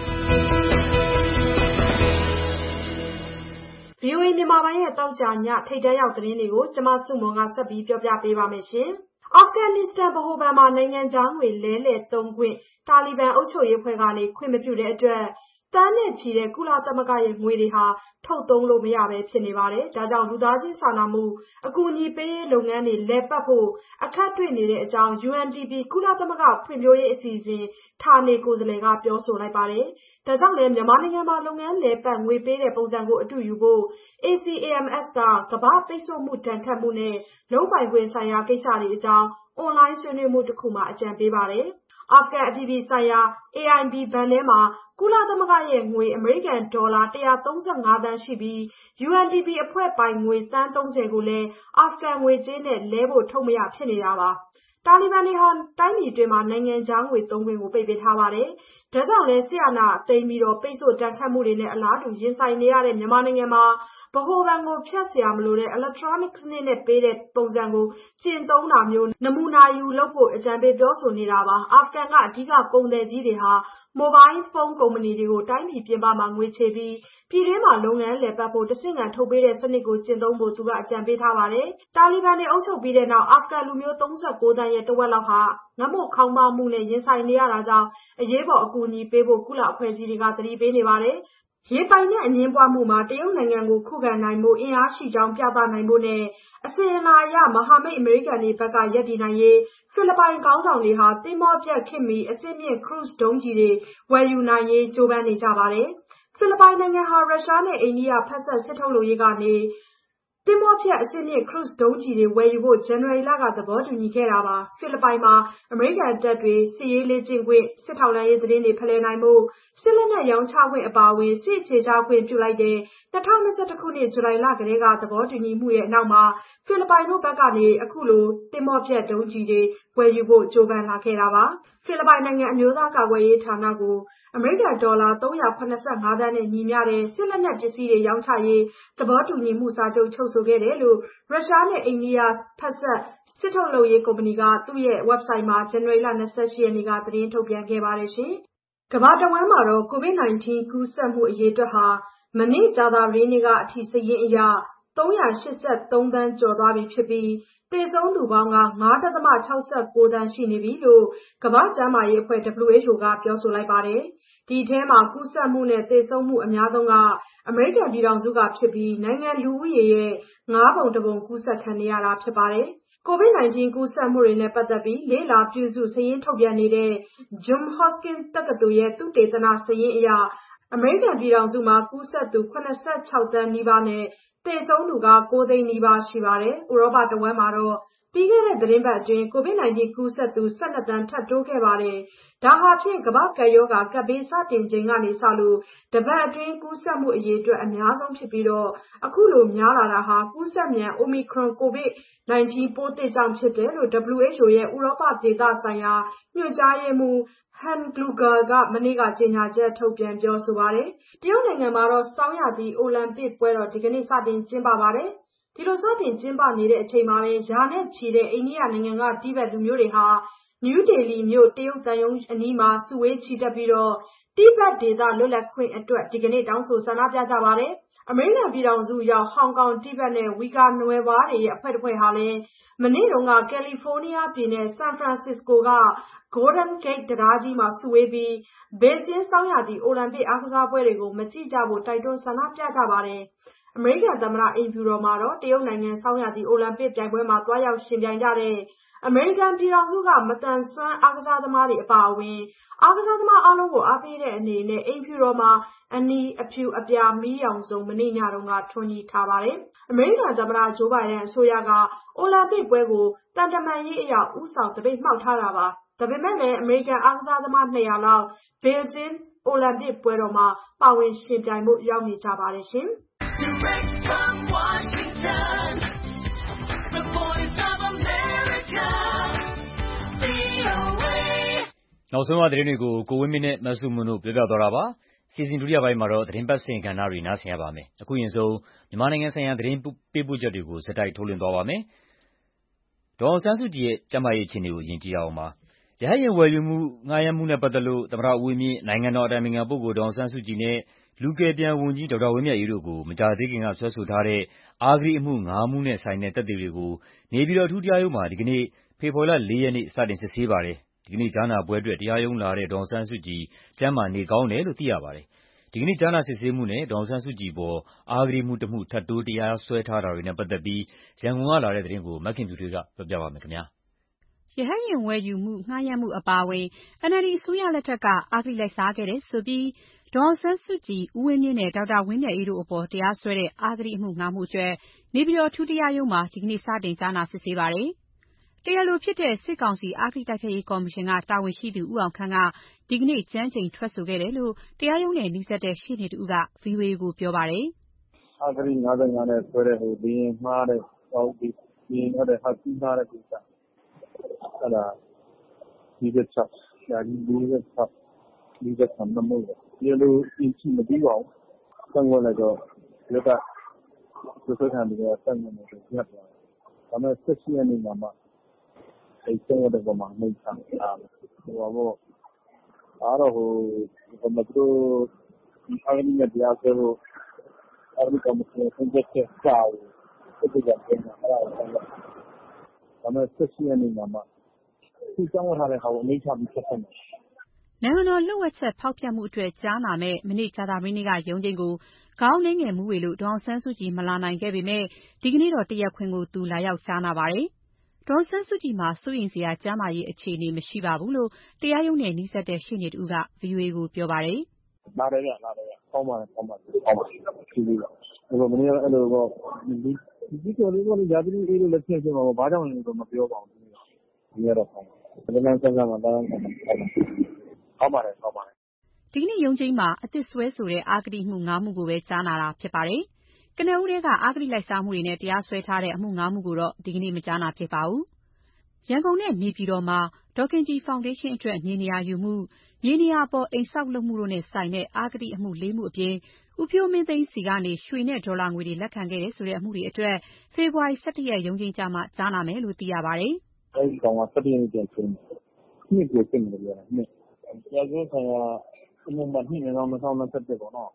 ဗွီအိုအေမြန်မာပိုင်းရဲ့တောက်ကြညထိပ်တန်းရောက်သတင်းတွေကိုကျမစုမွန်ကဆက်ပြီးပြောပြပေးပါမယ်ရှင်။အာဖဂန်နစ္စတန်ဗဟိုဘဏ်မှာနိုင်ငံခြားငွေလဲလှယ်သုံးခွင့်တာလီဘန်အုပ်ချုပ်ရေးအဖွဲ့ကနေခွင့်မပြုတဲ့အတွက်တန်းနဲ့ချီတဲ့ကုလသမဂ္ဂရဲ့ငွေတွေဟာထုတ်သုံးလို့မရပဲဖြစ်နေပါတယ်။ဒါကြောင့်လူသားချင်းစာနာမှုအကူအညီပေးရေးလုပ်ငန်းတွေလည်ပတ်ဖို့အခက်တွေ့နေတဲ့အကြောင်း U N D P ကုလသမဂ္ဂဖွံ့ဖြိုးရေးအစီအစဉ်ဌာနေကိုယ်စားလှယ်ကပြောဆိုလိုက်ပါတယ်။ဒါကြောင့်လည်းမြန်မာနိုင်ငံမှာလုပ်ငန်းလည်ပတ်ငွေပေးတဲ့ပုံစံကိုအတူယူဖို့ A C A M S ကကမ္ဘာပိတ်ဆို့မှုဒဏ်ခတ်မှုနဲ့လုပ်ပိုင်ခွင့်ဆိုင်ရာကိစ္စတွေအကြောင်းအွန်လိုင်းဆွေးနွေးမှုတစ်ခုမှာအကြံပေးပါတယ်။အာဖဂန်အပြည်ပြည်ဆိုင်ရာ A I B ဘဏ်ထဲမှာကုလသမဂ္ဂရဲ့ငွေအမေရိကန်ဒေါ်လာ၁၃၅သန်းရှိပြီး U N D P အဖွဲ့ပိုင်ငွေသန်း၃၀ကိုလည်းအာဖဂန်ငွေကြေးနဲ့လဲဖို့ထုတ်မရဖြစ်နေတာပါ။တာလီဘန်တွေဟာတိုင်းပြည်အတွင်းမှာနိုင်ငံခြားငွေသုံးခွင့်ကိုပိတ်ပင်ထားပါတယ်။ဒါကြောင့်လည်းစစ်အာဏာသိမ်းပြီးတော့ပိတ်ဆို့ဒဏ်ခတ်မှုတွေနဲ့အလားတူရင်ဆိုင်နေရတဲ့မြန်မာနိုင်ငံမှာဗဟိုဘဏ်ကိုဖြတ်စရာမလိုတဲ့ electronic စနစ်နဲ့ပေးတဲ့ပုံစံကိုကျင့်သုံးတာမျိုးနမူနာယူလုပ်ဖို့အကြံပေးပြောဆိုနေတာပါ။အာဖဂန်ကအဓိကကုန်သည်ကြီးတွေဟာမိုဘိုင်းဖုန်းကုမ္ပဏီတွေကိုတိုင်းပြည်ပြင်ပမှာငွေချေပြီးပြည်တွင်းမှာလုပ်ငန်းလည်ပတ်ဖို့တဆင့်ခံထုတ်ပေးတဲ့စနစ်ကိုကျင့်သုံးဖို့သူကအကြံပေးထားပါတယ်။တာလီဘန်တွေအုပ်ချုပ်ပြီးတဲ့နောက်အာဖဂန်လူမျိုး၃၉သန်းရဲ့တဝက်လောက်ဟာငတ်မွတ်ခေါင်းပါးမှုနဲ့ရင်ဆိုင်နေရတာကြောင့်အရေးပေါ်အကူအညီပေးဖို့ကုလအဖွဲ့အစည်းတွေကသတိပေးနေပါတယ်။ရေပိုင်နက်အငြင်းပွားမှုမှာတရုတ်နိုင်ငံကိုခုခံနိုင်ဖို့အင်အားရှိကြောင်းပြသနိုင်ဖို့နဲ့အစဉ်အလာအရမဟာမိတ်အမေရိကန်တွေဘက်ကရပ်တည်နိုင်ရေးဖိလစ်ပိုင်ခေါင်းဆောင်တွေဟာသင်္ဘောပျက်ခေတ်မီအဆင့်မြင့်ခရုဇ်ဒုံးကျည်တွေဝယ်ယူနိုင်ရေးကြိုးပမ်းနေကြပါတယ်။ဖိလစ်ပိုင်နိုင်ငံဟာရုရှားနဲ့အိန္ဒိယဖက်စပ်စစ်ထုတ်လုပ်ရေးကနေသင်္ဘောဖျက်အဆင့်မြင့်ခရုဇ်ဒုံးကျည်တွေဝယ်ယူဖို့ဇန်နဝါရီလကသဘောတူညီခဲ့တာပါ။ဖိလစ်ပိုင်မှာအမေရိကန်တပ်တွေစစ်ရေးလေ့ကျင့်ခွင့်စစ်ထောက်လှမ်းရေးသတင်းတွေဖလှယ်နိုင်ဖို့စစ်လက်နက်ရောင်းချခွင့်အပါအဝင်စစ်အခြေချခွင့်ပြုလိုက်တဲ့၂၀၂၁ခုနှစ်ဇူလိုင်လကတည်းကသဘောတူညီမှုရဲ့နောက်မှာဖိလစ်ပိုင်တို့ဘက်ကနေအခုလိုသင်္ဘောဖျက်ဒုံးကျည်တွေဝယ်ယူဖို့ကြိုးပမ်းလာခဲ့တာပါ။ဖိလစ်ပိုင်နိုင်ငံအမျိုးသားကာကွယ်ရေးဌာနကိုအမေရိကန်ဒေါ်လာ၃၇၅သန်းနဲ့ညီမျှတဲ့စစ်လက်နက်ပစ္စည်းတွေရောင်းချရေးသဘောတူညီမှုစာချုပ်ချုပ်ဆိုခဲ့တယ်လို့ရုရှားနဲ့အိန္ဒိယဖက်စပ်စစ်ထုတ်လုပ်ရေးကုမ္ပဏီကသူ့ရဲ့ website မှာဇန်နဝါရီလ၂၈ရက်နေ့ကသတင်းထုတ်ပြန်ခဲ့ပါတယ်ရှင်။ကမ္ဘာတဝန်းမှာတော့ကိုဗစ် ၁၉ ကူးစက်မှုအရေအတွက်ဟာမနေ့ကြာသပတေးနေ့ကအထိစာရင်းအရသုံးရာရှစ်ဆယ့်သုံးသန်းကျော်သွားပြီဖြစ်ပြီးသေဆုံးသူပေါင်းက ငါးဒသမခြောက်ဆယ့်ကိုးသန်းရှိနေပြီလို့ကမ္ဘာ့ကျန်းမာရေးအဖွဲ့ W H O ကပြောဆိုလိုက်ပါတယ်။ဒီထဲမှာကူးစက်မှုနဲ့သေဆုံးမှုအများဆုံးကအမေရိကန်ပြည်ထောင်စုကဖြစ်ပြီးနိုင်ငံလူဦးရေရဲ့ငါးပုံတစ်ပုံကူးစက်ခံနေရတာဖြစ်ပါတယ်။ကိုဗစ် nineteen ကူးစက်မှုတွေနဲ့ပတ်သက်ပြီးလေ့လာပြုစုစာရင်းထုတ်ပြန်နေတဲ့ Johns Hopkins တက္ကသိုလ်ရဲ့သုတေသနစာရင်းအရအမေရိကန်ပြည်ထောင်စုမှာကူးစက်သူခုနစ်ဆယ့်ခြောက်သန်းနီးပါးနဲ့သေဆုံးသူကကိုးသိန်းနီးပါးရှိပါတယ်။ဥရောပတဝန်းမှာတော့ပြီးခဲ့တဲ့သတင်းပတ်အတွင်းကိုဗစ် nineteen ကူးစက်သူ၁၂သန်းထပ်တိုးခဲ့ပါတယ်။ဒါဟာဖြင့်ကမ္ဘာ့ကပ်ရောဂါကပ်ဘေးစတင်ချိန်ကနေစလို့တပတ်အတွင်းကူးစက်မှုအရေအတွက်အများဆုံးဖြစ်ပြီးတော့အခုလိုများလာတာဟာကူးစက်မြန် Omicron ကိုဗစ် nineteen ပိုးသစ်ကြောင့်ဖြစ်တယ်လို့ W H O ရဲ့ဥရောပဒေသဆိုင်ရာညွှန်ကြားရေးမှူး Hans Kluge ကမနေ့ကကြေညာချက်ထုတ်ပြန်ပြောဆိုပါတယ်။တရုတ်နိုင်ငံမှာတော့ဆောင်းရာသီအိုလံပစ်ပွဲတော်ဒီကနေ့စတင်ကျင်းပပါတယ်။ဒီလိုစတင်ကျင်းပနေတဲ့အချိန်မှာပဲရာနဲ့ချီတဲ့အိန္ဒိယနိုင်ငံကတိဘက်လူမျိုးတွေဟာနယူးဒေလီမြို့တရုတ်သံရုံးအနီးမှာစုဝေးချီတက်ပြီးတော့တိဘက်ဒေသလွတ်လပ်ခွင့်အတွက်ဒီကနေ့တောင်းဆိုဆန္ဒပြကြပါတယ်။အမေရိကန်ပြည်ထောင်စုရောက်ဟောင်ကောင်တိဘက်နဲ့ဝီဂါနွယ်ဖွားတွေရဲ့အဖွဲ့တစ်ဖွဲ့ဟာလည်းမနေ့တုန်းကကယ်လီဖိုးနီးယားပြည်နယ်ဆန်ဖရန်စစ္စကိုက Golden Gate တံတားကြီးမှာစုဝေးပြီးဘေကျင်းဆောင်းရာသီအိုလံပစ်အားကစားပွဲတွေကိုမကြည့်ကြဖို့တိုက်တွန်းဆန္ဒပြကြပါတယ်။အမေရိကန်သမ္မတအိမ်ဖြူတော်မှာတော့တရုတ်နိုင်ငံဆောင်းရာသီအိုလံပစ်ပြိုင်ပွဲမှာတွားရောက်ရှင်ပြိုင်ကြတဲ့အမေရိကန်ပြည်ထောင်စုကမသန်စွမ်းအားကစားသမားတွေအပါအဝင်အားကစားသမားအားလုံးကိုအားပေးတဲ့အနေနဲ့အိမ်ဖြူတော်မှာအနီအဖြူအပြာမီးရောင်စုံမနေ့ညတုန်းကထွန်းညှိထားပါတယ်။အမေရိကန်သမ္မတဂျိုးဘိုင်ဒန်အစိုးရကအိုလံပစ်ပွဲကိုတန်တမာရေးအရာဥဆောင်တပိတ်မှောက်ထားတာပါ။ဒါပေမဲ့လည်းအမေရိကန်အားကစားသမားနှစ်ရာလောက်ဘေကျင်းအိုလံပစ်ပွဲတော်မှာပါဝင်ရှင်ပြိုင်ဖို့ရောက်နေကြပါတယ်ရှင်။ Direct from Washington, the voice of America, V O A နောက်ဆုံးရသတင်းတွေကိုကိုဝင်းမင်းနဲ့မဆုမွန်တို့ပြောပြသွားတာပါ။စီစဉ်ဒုတိယပိုင်းမှာတော့သတင်းပတ်စဉ်ကဏ္ဍတွေနားဆင်ရပါမယ်။အခုရင်ဆုံးမြန်မာနိုင်ငံဆိုင်ရာသတင်းပေးပို့ချက်တွေကိုစက်တိုက်ထုတ်လွှင့်သွားပါမယ်။ဒေါ်အောင်ဆန်းစုကြည်ရဲ့ကျန်းမာရေးအခြေအနေကိုယဉ်ကြည့်ရအောင်ပါ။ရဟတ်ယာဉ်ဝယ်ယူမှုငှားရမ်းမှုနဲ့ပတ်သက်လို့သမ္မတဦးဝင်းမြင့်နိုင်ငံတော်အတိုင်ပင်ခံပုဂ္ဂိုလ်ဒေါ်အောင်ဆန်းစုကြည်နဲ့လူကယ်ပြန်ဝန်ကြီးဒေါက်တာဝင်းမြတ်အေးတို့ကိုမကြာသေးခင်ကဆွဲဆိုထားတဲ့အာဂတိအမှုငါးမှုနဲ့ဆိုင်တဲ့သက်သေတွေကိုနေပြည်တော်အထူးတရားရုံးမှာဒီကနေ့ဖေဖော်ဝါရီလလေးရက်နေ့စတင်စစ်ဆေးပါတယ်။ဒီကနေ့ကြားနာပွဲအတွက်တရားရုံးလာတဲ့ဒေါ်အောင်ဆန်းစုကြည်ကျန်းမာနေကောင်းတယ်လို့သိရပါတယ်။ဒီကနေ့ကြားနာစစ်ဆေးမှုနဲ့ဒေါ်အောင်ဆန်းစုကြည်ပေါ်အာဂတိမှုတစ်မှုထပ်တိုးတရားစွဲထားတာတွေနဲ့ပတ်သက်ပြီးရန်ကုန်ကလာတဲ့သတင်းကိုမခင်ဖြူထွေးကပြောပြပါမယ်ခင်ဗျာ။ရဟတ်ယာဉ်ဝယ်ယူမှုငှားရမ်းမှုအပါအဝင် N L D အစိုးရလက်ထက်ကအာဂတိလိုက်စားခဲ့တယ်ဆိုပြီးဒေါ်အောင်ဆန်းစုကြည်၊ဦးဝင်းမြင့်နဲ့ဒေါက်တာဝင်းမြတ်အေးတို့အပေါ်တရားစွဲတဲ့အာဂတိအမှုငါးမှုအတွက်နေပြည်တော်အထူးတရားရုံးမှာဒီကနေ့စတင်ကြားနာစစ်ဆေးပါတယ်။တရားလိုဖြစ်တဲ့စစ်ကောင်စီအဂတိတိုက်ဖျက်ရေးကော်မရှင်ကတာဝန်ရှိသူဦးအောင်ခန့်ကဒီကနေ့ကျမ်းကျိန်ထွက်ဆိုခဲ့တယ်လို့တရားရုံးနဲ့နီးစပ်တဲ့ရှေ့နေတဦးက ဗွီအိုအေကိုပြောပါတယ်။အာဂတိငါး၅နဲ့ဆွဲတဲ့ဟိုဘီရင်မှားတဲ့ဟောဒီဘီရင်ဟုတ်တဲ့ဟာကြီးမှားတဲ့ကိစ္စအဲ့ဒါဒီကချက်ဒါဒီဒီကချက်ဒီကချက်နမို့ဒီလိုအင်းချီမပြီးပါဘူး။ဆံဝင်လိုက်တော့ဒီကသူစခံပြီးတော့ဆံဝင်နေတယ်ညက်သွား။ဒါမဲ့ဆက်ရှိရနေမှာအဲ့ကျတော့တော့မှမချမ်းသာဘူး။ဟိုဘောအားတော့ဟိုဘယ်မှာတို့ဒီအရင်ကတရားဆွဲဖို့အဲ့ဒီကမ္ဘာကိုဆင်းသက်ချက်စာကိုပြကြတယ်အဲ့ဒါကိုဒါမဲ့ဆက်ရှိရနေမှာသူကြောင့်ထားတဲ့ဟာကိုအမိချပြီးဆက်ဆက်နေနိုင်ငံတော်လှုပ်ဝက်ချက်ဖောက်ဖျက်မှုအတွက်ကြားနာမဲ့မနေ့ကြာသပတေးနေ့ကရုံးချိန်ကိုခေါင်းနှင်းငယ်မူးဝေလို့ဒေါ်အောင်ဆန်းစုကြည်မလာနိုင်ခဲ့ပေမဲ့ဒီကနေ့တော့တရားခွင်ကိုသူလာရောက်ကြားနာပါတယ်။ဒေါ်အောင်ဆန်းစုကြည်မှာစိုးရိမ်စရာကျန်းမာရေးအခြေအနေမရှိပါဘူးလို့တရားရုံးနဲ့နီးစပ်တဲ့ရှေ့နေတဦးက ဗွီအိုအေကိုပြောပါတယ်။လာတယ်ဗျလာတယ်ဗျကောင်းပါတယ်ကောင်းပါတယ်ကောင်းပါတယ်ဒီလိုတော့မနေ့ကအဲ့လိုတော့ဒီဒီကိုလေးကိုရာသီအေးလို့လက်ချက်ချင်းမှာဘာကြောင့်လဲတော့မပြောပါဘူးဒီရတော့ကောင်းတယ်ဒီလမ်းဆက်ဆက်မှာတားကောင်းပါတယ်ကောင်းပါတယ်ကောင်းပါတယ်ဒီကနေ့ရုံးချိန်မှာအသစ်ဆွဲဆိုတဲ့အာဂတိမှုငါးမှုကိုပဲကြားနာတာဖြစ်ပါတယ်။ကနဦးတွေကအာဂတိလိုက်စားမှုတွေနဲ့တရားစွဲထားတဲ့အမှုငါးမှုကိုတော့ဒီကနေ့မကြားနာဖြစ်ပါဘူး။ရန်ကုန်နဲ့နေပြည်တော်မှာဒေါ်ခင်ကြည်ဖောင်ဒေးရှင်းအတွက်မြေနေရာယူမှု၊မြေနေရာပေါ်အိမ်ဆောက်လုပ်မှုတို့နဲ့ဆိုင်တဲ့အာဂတိအမှုလေးမှုအပြင်ဦးဖြိုးမင်းသိန်းစီကနေရွှေနဲ့ဒေါ်လာငွေတွေလက်ခံခဲ့တဲ့ဆိုတဲ့အမှုတွေအတွက်ဖေဖော်ဝါရီ၁၁ရက်ရုံးချိန်ကျမှကြားနာမယ်လို့သိရပါတယ်။အဲဒီကောင်က၁၁ရက်နေ့ပြန်ချင်းနှစ်ကိုပြင်နေကြတယ်နှစ်။တရားစွဲဆိုင်ရာအမှုမှနှစ်နှစ်၂၀၂၁ပေါ့နော်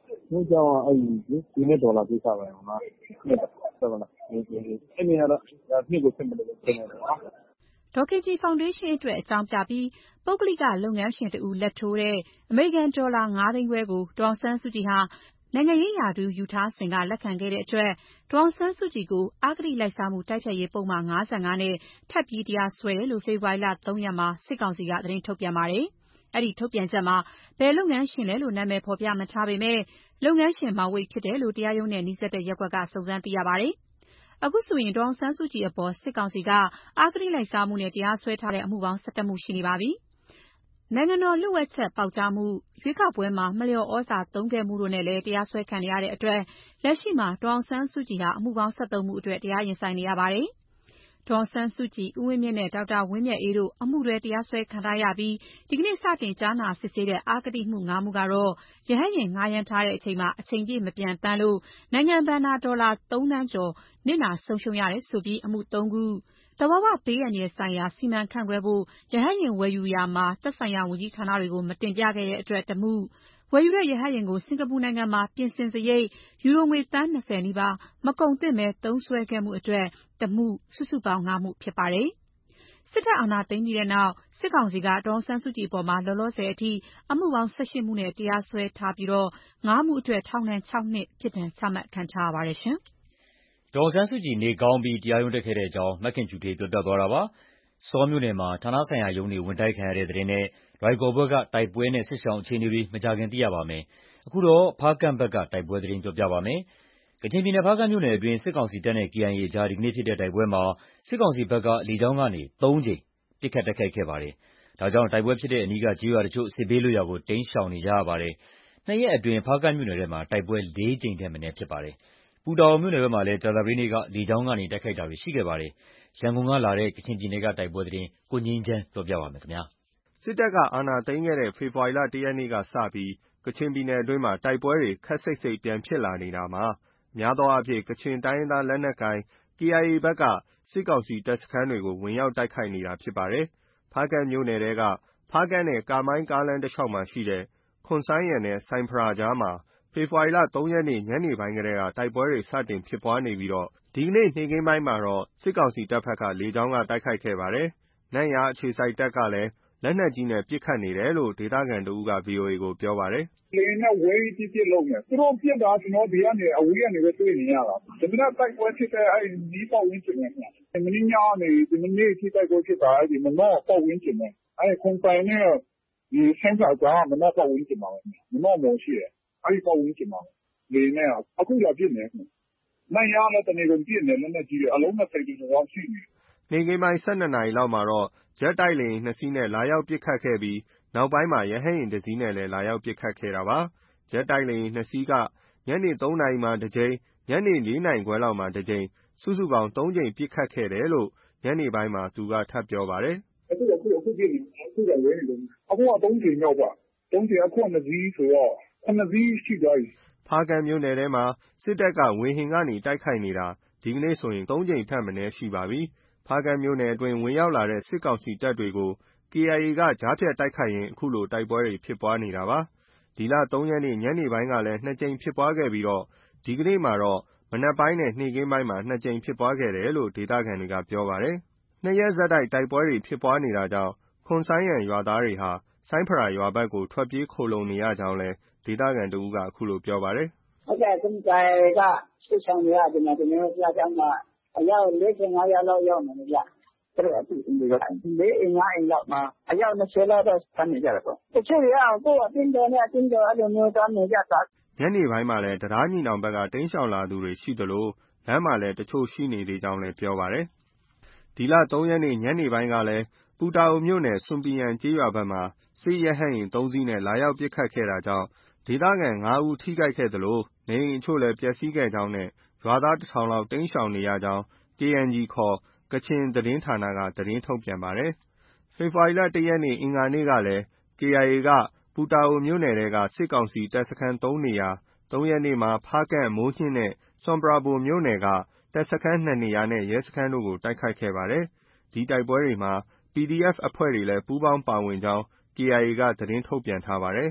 ဘုန်းကြောင့်အဲ့ဒီဒီနေ့ဒေါ်လာကိစ္စပဲဟုတ်လားနှစ်ဆက်ပါလားဒီဒီအဲ့ဒီကတော့နှစ်ကိုဆက်မလို့ပြင်နေတယ်နော်ဒေါ်ခင်ကြည်ဖောင်ဒေးရှင်းအတွက်အကြောင်းပြပြီးပုဂ္ဂလိကလုပ်ငန်းရှင်တဦးလက်ထိုးတဲ့အမေရိကန်ဒေါ်လာ၅သိန်းခွဲကိုဒေါ်အောင်ဆန်းစုကြည်ဟာနိုင်ငံရေးရာထူးယူထားစဉ်ကလက်ခံခဲ့တဲ့အတွက်ဒေါ်အောင်ဆန်းစုကြည်ကိုအဂတိလိုက်စားမှုတိုက်ဖျက်ရေးပုဒ်မ၅၅နဲ့ထပ်ပြီးတရားစွဲတယ်လို့ဖေဖော်ဝါရီလ၃ရက်မှာစစ်ကောင်စီကသတင်းထုတ်ပြန်ပါတယ်။အဲ့ဒီထုတ်ပြန်ချက်မှာဘယ်လုပ်ငန်းရှင်လဲလို့နာမည်ဖော်ပြမထားပေမဲ့လုပ်ငန်းရှင်မောင်ဝိတ်ဖြစ်တယ်လို့တရားရုံးနဲ့နှိစက်တဲ့ရပ်ကွက်ကစုံစမ်းသိရပါတယ်။အခုဆိုရင်ဒေါ်အောင်ဆန်းစုကြည်အပေါ်စစ်ကောင်စီကအဂတိလိုက်စားမှုနဲ့တရားစွဲထားတဲ့အမှုပေါင်း၁၁မှုရှိနေပါပြီ။နိုင်ငံတော်လျှို့ဝှက်ချက်ပေါက်ကြားမှုရွေးကောက်ပွဲမှာမလျော်ဩဇာသုံးခဲ့မှုတို့နဲ့လည်းတရားစွဲခံနေရတဲ့အတွက်လက်ရှိမှာဒေါ်အောင်ဆန်းစုကြည်ဟာအမှုပေါင်း၁၃မှုအတွက်တရားရင်ဆိုင်နေရပါတယ်။ဒေါ်အောင်ဆန်းစုကြည်ဦးဝင်းမြင့်နဲ့ဒေါက်တာဝင်းမြတ်အေးတို့အမှုတွဲတရားစွဲခံထားရပြီးဒီကနေ့စတင်ကြားနာစစ်ဆေးတဲ့အဂတိမှု၅မှုကတော့ရဟန်းရင်ငှားရမ်းထားတဲ့အချိန်မှာအချိန်ပြည့်မပြန်တမ်းလို့နိုင်ငံဘဏ္ဍာဒေါ်လာ၃သန်းကျော်နစ်နာဆုံးရှုံးရတယ်ဆိုပြီးအမှု၃ခုသဘာဝဘေးအန္တရာယ်ဆိုင်ရာစီမံခန့်ခွဲဖို့ရဟန်းရင်ဝယ်ယူရာမှာသက်ဆိုင်ရာဝန်ကြီးဌာနတွေကိုမတင်ပြခဲ့တဲ့အတွက်တမှုဝယ်ယူတဲ့ရဟန်းရင်ကိုစင်ကာပူနိုင်ငံမှာပြင်ဆင်စရိတ်ယူရိုငွေသန်း၂၀နီးပါးမကုန်သင့်ပဲသုံးစွဲခဲ့မှုအတွက်တမှုစုစုပေါင်း၅မှုဖြစ်ပါတယ်။စစ်တပ်အာဏာသိမ်းပြီးတဲ့နောက်စစ်ကောင်စီကဒေါ်အောင်ဆန်းစုကြည်အပေါ်မှာလောလောဆယ်အထိအမှုပေါင်း၁၈မှုနဲ့တရားစွဲထားပြီးတော့၅မှုအတွက်ထောင်ဒဏ်၆နှစ်ပြစ်ဒဏ်ချမှတ်ခံထားရပါတယ်ရှင်။ဒေါ်အောင်ဆန်းစုကြည်နေကောင်းပြီးတရားရုံးတက်ခဲ့တဲ့အကြောင်းမခင်ဖြူထွေးပြောပြသွားတာပါ။စောမြို့နယ်မှာဌာနဆိုင်ရာရုံးတွေဝင်တိုက်ခံရတဲ့တဲ့နဲ့လွိုင်ကော်ဘက်ကတိုက်ပွဲနဲ့စစ်ဆောင်အခြေအနေတွေမကြခင်သိရပါမယ်။အခုတော့ဖားကန့်ဘက်ကတိုက်ပွဲသတင်းပြောပြပါမယ်။ကချင်ပြည်နယ်ဖားကန့်မြို့နယ်အတွင်းစစ်ကောင်စီတပ်နဲ့ K I A အကြားဒီကနေ့ဖြစ်တဲ့တိုက်ပွဲမှာစစ်ကောင်စီဘက်ကလေကြောင်းကနေ၃ကြိမ်ပစ်ခတ်တိုက်ခိုက်ခဲ့ပါတယ်။ဒါကြောင့်တိုက်ပွဲဖြစ်တဲ့အနီးကကျေးရွာတချို့စစ်ဘေးလွတ်ရာကိုတိမ်းရှောင်နေကြရပါတယ်။နှစ်ရက်အတွင်းဖားကန့်မြို့နယ်ထဲမှာတိုက်ပွဲ၄ကြိမ်ထက်မနည်းဖြစ်ပါတယ်။ပူတာအိုမြို့နယ်ဘက်မှာလည်းကြာသပတေးနေ့ကလေကြောင်းကနေတိုက်ခိုက်တာတွေရှိခဲ့ပါတယ်။ရန်ကုန်ကလာတဲ့ကချင်ပြည်နယ်ကတိုက်ပွဲသတင်းကိုငြိမ်းချမ်းပြောပြပါမယ်ခင်ဗျာ။စစ်တပ်ကအာဏာသိမ်းခဲ့တဲ့ဖေဖော်ဝါရီလ၁ရက်နေ့ကစပြီးကချင်ပြည်နယ်အတွင်းမှာတိုက်ပွဲတွေခပ်စိတ်စိတ်ပြန်ဖြစ်လာနေတာမှာများသောအားဖြင့်ကချင်တိုင်းရင်းသားလက်နက်ကိုင် K I A ဘက်ကစစ်ကောင်စီတပ်စခန်းတွေကိုဝင်ရောက်တိုက်ခိုက်နေတာဖြစ်ပါတယ်။ဖားကန့်မြို့နယ်ထဲကဖားကန့်နဲ့ကာမိုင်းကားလမ်းတစ်လျှောက်မှာရှိတဲ့ခွန်ဆိုင်းရံနဲ့ဆိုင်းဖရာကြားမှာဖေဖော်ဝါရီလ၃ရက်နေ့ညနေပိုင်းကတည်းကတိုက်ပွဲတွေစတင်ဖြစ်ပွားနေပြီးတော့ဒီကနေ့နေ့ခင်းပိုင်းမှာတော့စစ်ကောင်စီတပ်ဖက်ကလေကြောင်းကတိုက်ခိုက်ခဲ့ပါတယ်။နန့်ယားအခြေစိုက်တပ်ကလည်းလက်နက်ကြီးနဲ့ပစ်ခတ်နေတယ်လို့ဒေသခံတဦးက ဗွီအိုအေကိုပြောပါတယ်။လေနဲ့ဝဲပြီးပစ်ပစ်လုံးနေ။သူတို့ပစ်တာကျွန်တော်ဒီကနေအဝေးကနေပဲတွေ့နေရတာ။ဒီနေ့တိုက်ပွဲဖြစ်တဲ့အဲ့ဒီပတ်ဝန်းကျင်နဲ့မင်းညနေဒီနေ့ထိတိုက်ပွဲဖြစ်တာအဲ့ဒီမနောပတ်ဝန်းကျင်နဲ့အဲ့ခွန်ဆိုင်နဲ့ဒီဆန်းစာကြားမနောပတ်ဝန်းကျင်မှာမနောမော်ရှိတယ်အဲ့ဒီပတ်ဝန်းကျင်မှာလေနဲ့အခုလာပြစ်နေတယ်။နိုင်ရတဲ့တနေကုန်ပြစ်နေလက်နဲ့ကြီးအလုံး၂၀ကျော်လောက်ရှိနေ။နေကင်းပိုင်း၁၂နာရီလောက်မှာတော့ဂျက်တိုက်လေယာဉ်နှစ်စီးနဲ့လာရောက်ပစ်ခတ်ခဲ့ပြီးနောက်ပိုင်းမှာရဟတ်ယာဉ်တစ်စီးနဲ့လည်းလာရောက်ပစ်ခတ်ခဲ့တာပါ။ဂျက်တိုက်လေယာဉ်နှစ်စီးကညနေ၃နာရီမှာတစ်ကြိမ်ညနေ၄နာရီခွဲလောက်မှာတစ်ကြိမ်စုစုပေါင်း၃ကြိမ်ပစ်ခတ်ခဲ့တယ်လို့ညနေပိုင်းမှာသူကထပ်ပြောပါတယ်။အခုအခုအခုပြစ်နေအခုကဝဲနေလို့အခုက၃ကြိမ်ရောက်ပါ၃ကြိမ်အခုနှစ်စီးဆိုတော့နှစ်စီးရှိသွားပြီ။ဖားကန့်မြို့နယ်ထဲမှာစစ်တပ်ကဝေဟင်ကနေတိုက်ခိုက်နေတာဒီကနေ့ဆိုရင်၃ကြိမ်ထက်မနည်းရှိပါပြီ။ဖားကန့်မြို့နယ်အတွင်းဝင်ရောက်လာတဲ့စစ်ကောင်စီတပ်တွေကို K I A ကကြားဖြတ်တိုက်ခိုက်ရင်အခုလိုတိုက်ပွဲတွေဖြစ်ပွားနေတာပါ။ဒီလ၃ရက်နေ့ညနေပိုင်းကလည်းနှစ်ကြိမ်ဖြစ်ပွားခဲ့ပြီးတော့ဒီကနေ့မှာတော့မနက်ပိုင်းနဲ့နေ့ခင်းပိုင်းမှာနှစ်ကြိမ်ဖြစ်ပွားခဲ့တယ်လို့ဒေသခံတွေကပြောပါတယ်။နှစ်ရက်ဆက်တိုက်တိုက်ပွဲတွေဖြစ်ပွားနေတာကြောင့်ခွန်ဆိုင်းရံရွာသားတွေဟာဆိုင်းဖရာရွာဘက်ကိုထွက်ပြေးခိုလုံနေရကြောင်းလည်းဒေသခံတဦးကအခုလိုပြောပါတယ်။ဟုတ်ကဲ့ခွန်ဆိုင်းကစစ်ဆောင်ရတဲ့မှာကျွန်တော်ကြားကြောင်းမှာအယောက်၄၅ယောက်လောက်ရောက်နေကြ။အဲ့ဒါအတူတူကလေးအင်္ဂါအိမ်လောက်မှာအယောက်၂၀လောက်တော့ဆန်းနေကြတယ်ပေါ့တချို့တွေကကိုယ်အတင်းတော်နဲ့အတင်းတော်အဲ့လိုမျိုးသားနေကြတာညနေပိုင်းမှာလည်းတရားညီနောင်ဘက်ကတင်းရှောင်လာသူတွေရှိသလိုလမ်းမှာလည်းတချို့ရှိနေသေးကြောင်းလည်းပြောပါတယ်ဒီလ၃ရက်နေ့ညနေပိုင်းကလည်းပူတာအိုမြို့နယ်စွန်ပီယန်ကျေးရွာဘက်မှာစစ်ရဟတ်ရင်၃စီးနဲ့လာရောက်ပစ်ခတ်ခဲ့တာကြောင့်ဒေသခံ၅ဦးထိခိုက်ခဲ့သလိုနေအိမ်အချို့လည်းပျက်စီးခဲ့ကြောင်းနဲ့ရွာသားတစ်ထောင်လောက်တင်းရှောင်နေရကြောင်း K N G ခေါ်ကချင်သတင်းဌာနကသတင်းထုတ်ပြန်ပါတယ်။ဖေဖော်ဝါရီလ၁ရက်နေ့အင်္ဂါနေ့ကလည်း K I A ကပူတာအိုမြို့နယ်ထဲကစစ်ကောင်စီတပ်စခန်း၃နေရာ၃ရက်နေ့မှာဖားကန့်မိုးညှင်းနဲ့ဆွမ်ပရာဘွမ်မြို့နယ်ကတပ်စခန်း၂နေရာနဲ့ရဲစခန်းတို့ကိုတိုက်ခိုက်ခဲ့ပါတယ်။ဒီတိုက်ပွဲတွေမှာ P D F အဖွဲ့တွေလည်းပူးပေါင်းပါဝင်ကြောင်း K I A ကသတင်းထုတ်ပြန်ထားပါတယ်။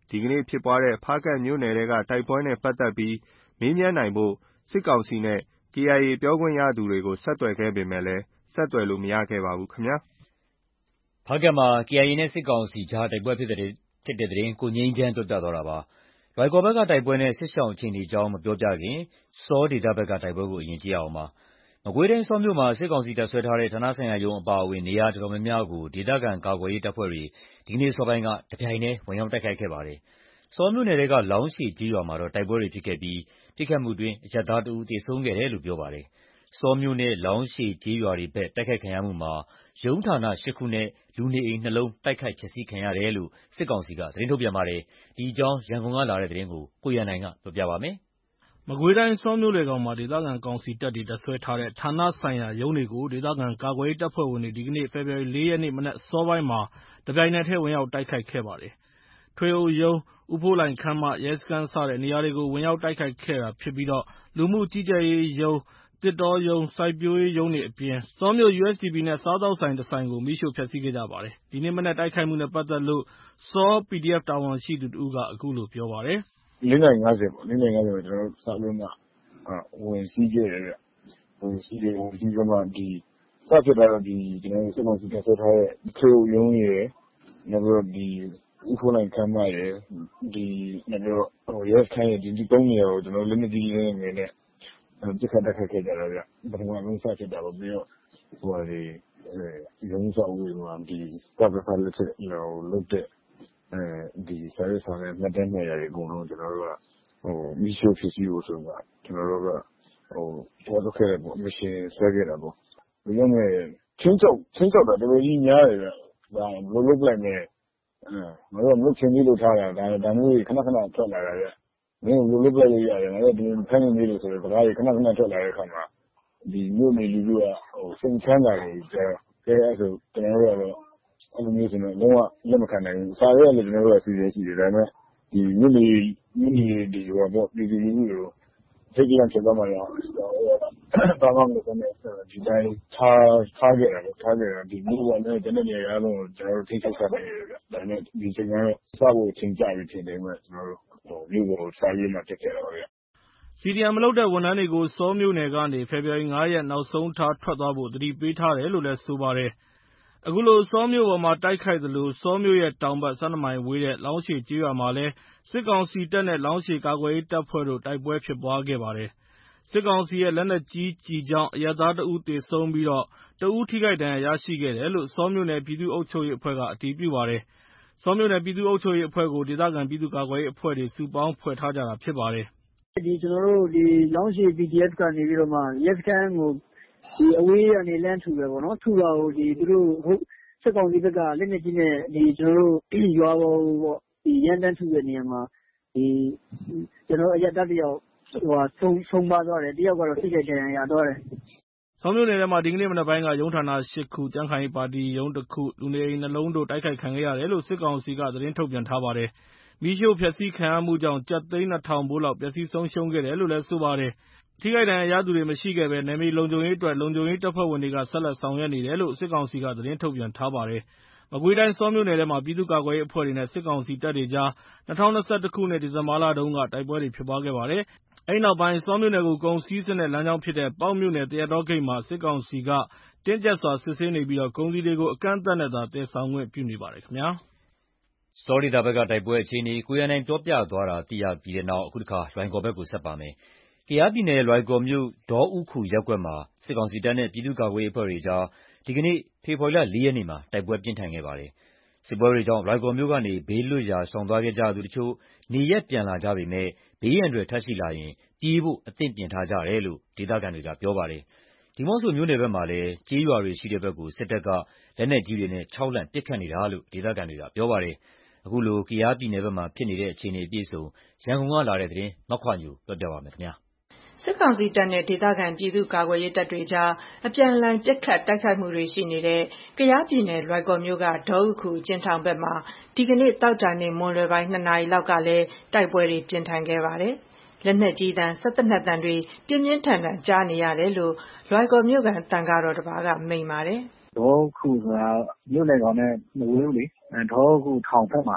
ဒီကနေ့ဖြစ်ပွားတဲ့ဖားကန့်မြို့နယ်ထဲကတိုက်ပွဲနဲ့ပတ်သက်ပြီးမေးမြန်းနိုင်ဖို့စစ်ကောင်စီနဲ့ ကေအိုင်အေပြောခွင့်ရသူတွေကိုဆက်သွယ်ခဲ့ပေမဲ့ဆက်သွယ်လို့မရခဲ့ပါဘူးခင်ဗျာ။ဖားကန့်မှာ ကေအိုင်အေနဲ့စစ်ကောင်စီကြားတိုက်ပွဲဖြစ်တဲ့သတင်းကိုငြိမ်းချမ်းပြောပြသွားတာပါ။လွိုင်ကော်ဘက်ကတိုက်ပွဲနဲ့စစ်ရှောင်အခြေအနေအကြောင်းမပြောပြခင်စောဒေသဘက်ကတိုက်ပွဲကိုအရင်ကြည့်အောင်ပါ။မကွေးတိုင်းစောမြို့မှာစစ်ကောင်စီတပ်ဆွဲထားတဲ့ဌာနဆိုင်ရာရုံးအပါအဝင်နေရာတော်တော်များများကိုဒေသခံကာကွယ်ရေးတပ်ဖွဲ့တွေဒီကနေ့စောပိုင်းကတပြိုင်တည်းဝင်ရောက်တိုက်ခိုက်ခဲ့ပါတယ်။စောမြို့နယ်ထဲကလောင်းရှည်ကြီးရွာမှာတော့တိုက်ပွဲတွေဖြစ်ခဲ့ပြီးပစ်ခတ်မှုအတွင်းအရပ်သားတဦးသေဆုံးခဲ့တယ်လို့ပြောပါတယ်။စောမြို့နဲ့လောင်းရှည်ကြီးရွာတွေဘက်တိုက်ခိုက်ခံရမှုမှာရုံးဌာနရှစ်ခုနဲ့လူနေအိမ်နှလုံးတိုက်ခိုက်ဖျက်ဆီးခံရတယ်လို့စစ်ကောင်စီကသတင်းထုတ်ပြန်ပါတယ်။ဒီအကြောင်းရန်ကုန်ကလာတဲ့သတင်းကိုကိုရန်နိုင်ကပြောပြပါမယ်။မကွေးတိုင်းစောမြို့လေကောင်မှာဒေသခံကောင်စီတပ်တွေတပ်ဆွဲထားတဲ့ဌာနဆိုင်ရာရုံးတွေကိုဒေသခံကာကွယ်ရေးတပ်ဖွဲ့ဝင်တွေဒီကနေ့ဖေဖော်ဝါရီလေးရက်နေ့မနက်အစောပိုင်းမှာတပြိုင်နက်တည်းဝင်ရောက်တိုက်ခိုက်ခဲ့ပါတယ်။ထွေအုပ်ရုံး၊ဦးဖိုးလှိုင်ခန်းမ၊ရဲစခန်းစတဲ့နေရာတွေကိုဝင်ရောက်တိုက်ခိုက်ခဲ့တာဖြစ်ပြီးလူမှုကြီးကြပ်ရေးရုံး၊သစ်တောရုံး၊စိုက်ပျိုးရေးရုံးတွေအပြင်စောမြို့ ယူ အက်စ် ဒီ ပီ နဲ့စားသောက်ဆိုင်တဆိုင်ကိုမီးရှို့ဖျက်ဆီးခဲ့ကြပါတယ်။ဒီနေ့မနက်တိုက်ခိုက်မှုနဲ့ပတ်သက်လို့စော ပီ ဒီ အက်ဖ် တာဝန်ရှိသူတဦးကအခုလိုပြောပါတယ်။လေးနာရီငါးဆယ်ပေါ့လေးနာရီငါးဆယ်မှာကျွန်တော်တို့စပြီးမှဝင်စီးခဲ့တယ်ဗျ။ဝင်စီးတယ်ဝင်စီးကမှဒီစဖြစ်တာတော့ဒီကျွန်တော်တို့စစ်ကောင်စီတပ်ဆွဲထားတဲ့ထွေအုပ်ရုံးရယ်နောက်ပြီးတော့ဒီဦးဖိုးလှိုင်ခန်းမရယ်ဒီနောက်ပြီးတော့ရဲစခန်းရယ်ဒီသုံးနေရာကိုကျွန်တော်လက်နက်ကြီးလေးငယ်နဲ့ပြစ်ခတ်တက်ခတ်ခဲ့ကြတော့ဗျပထမဆုံးစဖြစ်တာပေါ့ပြီးတော့ဟိုဒီရုံးဆောင်ဝင်မှာဒီတပ်ဖက်လက်ချက်ဟိုလုတ်တဲ့အဲဒီစာရေးဆောင်တဲ့လက်တန်းနေရာတွေအကုန်လုံးကျွန်တော်တို့ကဟိုမီးရှို့ဖြစ်စီလို့ဆိုတော့ကျွန်တော်တို့ကဟိုပေါ်တော့ခဲ့တယ်ပေါ့မရှင်ဆွဲခဲ့တာပေါ့ဒီလိုမျိုးချင်းချောက်ချင်းချောက်တာတော်တော်ကြီးများတယ်ဗျဒါဘလို့လုတ်လိုက်နေအဲငါတို့မလုတ်ချင်းကြီးလို့ထားတာဒါဒါမျိုးခဏခဏထွက်လာတာဗျမင်းဘလို့လုတ်လိုက်ရရတယ်ငါတို့ဒီဖမ်းနေလို့ဆိုတော့ဒါကြီးခဏခဏထွက်လာတဲ့အခါမှာဒီမြို့နေလူတွေကဟိုစိတ်ချမ်းသာတယ်ကြာကဲအဲ့ဆိုကျွန်တော်တို့ကတော့အဲ့လိုမျိုးဆိုတော့လုံးဝလက်မခံနိုင်ဘူးစာရဲလည်းကျွန်တော်တို့အစီအစဉ်ရှိတယ်ဒါပေမဲ့ဒီမြို့နေမြို့နေဒီဟိုပေါ့ပြည်သူလူထုတွေစိတ်ကြံဖြစ်သွားမှရအောင်ဆိုတော့ဘာမှမလုပ်နဲ့ဒီတိုင်းထားထားကြတယ်ထားကြတယ်ဒီမြို့ကလည်းတနေ့နေ့အားလုံးကျွန်တော်တို့ထိချုပ်ထားတယ်ဗျဒါပေမဲ့ဒီချိန်ကတော့စဖို့ချိန်ကြပြီထင်တယ်မဲ့ကျွန်တော်တို့ဟိုမြို့ကိုစာရေးမှတက်ခဲ့တာပါဗျစီဒီအမ် မလုပ်တဲ့ဝန်ထမ်းတွေကိုစောမြို့နယ်ကနေဖေဖော်ဝါရီငါးရက်နောက်ဆုံးထားထွက်သွားဖို့တတိပေးထားတယ်လို့လည်းဆိုပါတယ်။အခုလိုစောမြို့ပေါ်မှာတိုက်ခိုက်သလိုစောမြို့ရဲ့တောင်ဘက်ဆယ်နှစ်မိုင်ဝေးတဲ့လောင်းရှည်ကျေးရွာမှာလည်းစစ်ကောင်စီတပ်နဲ့လောင်းရှည်ကာကွယ်ရေးတပ်ဖွဲ့တို့တိုက်ပွဲဖြစ်ပွားခဲ့ပါတယ်။စစ်ကောင်စီရဲ့လက်နက်ကြီးကျည်ကြောင့်အရပ်သားတဦးသေဆုံးပြီးတဦးထိခိုက်ဒဏ်ရာရရှိခဲ့တယ်လို့စောမြို့နယ်ပြည်သူ့အုပ်ချုပ်ရေးအဖွဲ့ကအတည်ပြုပါတယ်။စောမြို့နယ်ပြည်သူ့အုပ်ချုပ်ရေးအဖွဲ့ကိုဒေသခံပြည်သူ့ကာကွယ်ရေးအဖွဲ့တွေစုပေါင်းဖွဲ့ထားကြတာဖြစ်ပါတယ်။ဒီကျွန်တော်တို့ဒီလောင်းရှည် ပီ ဒီ အက်ဖ် ကနေပြီးတော့မှရဲစခန်းကိုဒီအဝေးကနေလမ်းထူတယ်ပေါ့နော်ထူတာကိုဒီသူတို့စစ်ကောင်စီဘက်ကလက်နက်ကြီးနဲ့ဒီကျွန်တော်တို့ရွာပေါ်ပေါ့ဒီရန်တန်းထူတဲ့နေရာမှာဒီကျွန်တော်အရက်တတယောက်ဟိုဆုံဆုံပါသွားတယ်တယောက်ကတော့ထိခိုက်ဒဏ်ရာရသွားတယ်။ဆောင်းမြို့နယ်ထဲမှာဒီကနေ့မနက်ပိုင်းကရုံးဌာနရှစ်ခုကျန်းခိုင်ပါတီရုံးတစ်ခုလူနေအိမ်နှလုံးတို့တိုက်ခိုက်ခံခဲ့ရတယ်လို့စစ်ကောင်စီကသတင်းထုတ်ပြန်ထားပါတယ်။မီးရှို့ဖျက်ဆီးခံရမှုကြောင့်ကျပ်သိန်းနှစ်ထောင်ဘိုးလောက်ပျက်စီးဆုံးရှုံးခဲ့တယ်လို့လည်းဆိုပါတယ်။ထိခိုက်ဒဏ်ရာရသူတွေမရှိခဲ့ဘဲနယ်မြေလုံခြုံရေးအတွက်လုံခြုံရေးတပ်ဖွဲ့ဝင်တွေကဆက်လက်ဆောင်ရွက်နေတယ်လို့စစ်ကောင်စီကသတင်းထုတ်ပြန်ထားပါတယ်။မကွေးတိုင်းစောမြို့နယ်ထဲမှာပြည်သူ့ကာကွယ်ရေးအဖွဲ့တွေနဲ့စစ်ကောင်စီတပ်တွေကြား၂၀၂၁ခုနှစ်ဒီဇင်ဘာလတုန်းကတိုက်ပွဲတွေဖြစ်ပွားခဲ့ပါတယ်။အဲဒီနောက်ပိုင်းစောမြို့နယ်ကိုကုန်စည်စစ်တဲ့လမ်းကြောင်းဖြစ်တဲ့ပေါက်မြို့နယ်သရက်တောဂိတ်မှာစစ်ကောင်စီကတင်းကျပ်စွာစစ်ဆေးနေပြီးကုန်စည်တွေကိုအကန့်အသတ်နဲ့သာသယ်ဆောင်ခွင့်ပြုနေပါတယ်ခင်ဗျာ။စောဒေသဘက်ကတိုက်ပွဲအခြေအနေကိုရန်နိုင်ပြောပြသွားတာသိရပြီးတဲ့နောက်အခုတစ်ခါလွိုင်ကော်ဘက်ကိုဆက်ပါမယ်။ကယားပြည်နယ်လွိုင်ကော်မြို့ဒေါဥခူရပ်ကွက်မှာစစ်ကောင်စီတပ်နဲ့ပြည်သူ့ကာကွယ်ရေးအဖွဲ့တွေကြားဒီကနေ့ဖေဖော်ဝါရီလလေးရက်နေ့မှာတိုက်ပွဲပြင်းထန်ခဲ့ပါတယ်။စစ်ပွဲတွေကြောင့်လွိုင်ကော်မြို့ကနေဘေးလွတ်ရာရှောင်သွားခဲ့ကြသူတချို့နေရပ်ပြန်လာကြပေမဲ့ဘေးရန်တွေထပ်ရှိလာရင်ပြေးဖို့အသင့်ပြင်ထားကြတယ်လို့ဒေသခံတွေကပြောပါတယ်။ဒီမော့ဆိုမြို့နယ်ဘက်မှာလည်းကျေးရွာတွေရှိတဲ့ဘက်ကိုစစ်တပ်ကလက်နက်ကြီးတွေနဲ့ခြောက်လှန့်ပစ်ခတ်နေတာလို့ဒေသခံတွေကပြောပါတယ်။အခုလိုကယားပြည်နယ်ဘက်မှာဖြစ်နေတဲ့အခြေအနေအပြည့်အစုံရန်ကုန်ကလာတဲ့သတင်းမခွာညိုပြောပြပါမယ်ခင်ဗျာ။စစ်ကောင်စီတပ်နဲ့ဒေသခံပြည်သူ့ကာကွယ်ရေးတပ်တွေကြားအပြန်အလှန်ပစ်ခတ်တိုက်ခိုက်မှုတွေရှိနေတဲ့ကယားပြည်နယ်လွိုင်ကော်မြို့ကဒေါဥခူကျင်းထောင်ဘက်မှာဒီကနေ့သောကြာနေ့မွန်းလွယ်ပိုင်းနှစ်နာရီလောက်ကလည်းတိုက်ပွဲတွေပြင်းထန်ခဲ့ပါတယ်။လက်နက်ကြီးတန်းစက်တနက်တန်းတွေပြင်းပြင်းထန်ထန်ကြားနေရတယ်လို့လွိုင်ကော်မြို့ကတန်ကားတော်တစ်ပါးကမိန့်ပါတယ်။ဒေါဥခူကမြို့နယ်ကောင်နဲ့မဝေးဘူးလေ။ဒေါဥခူထောင်ဘက်မှာ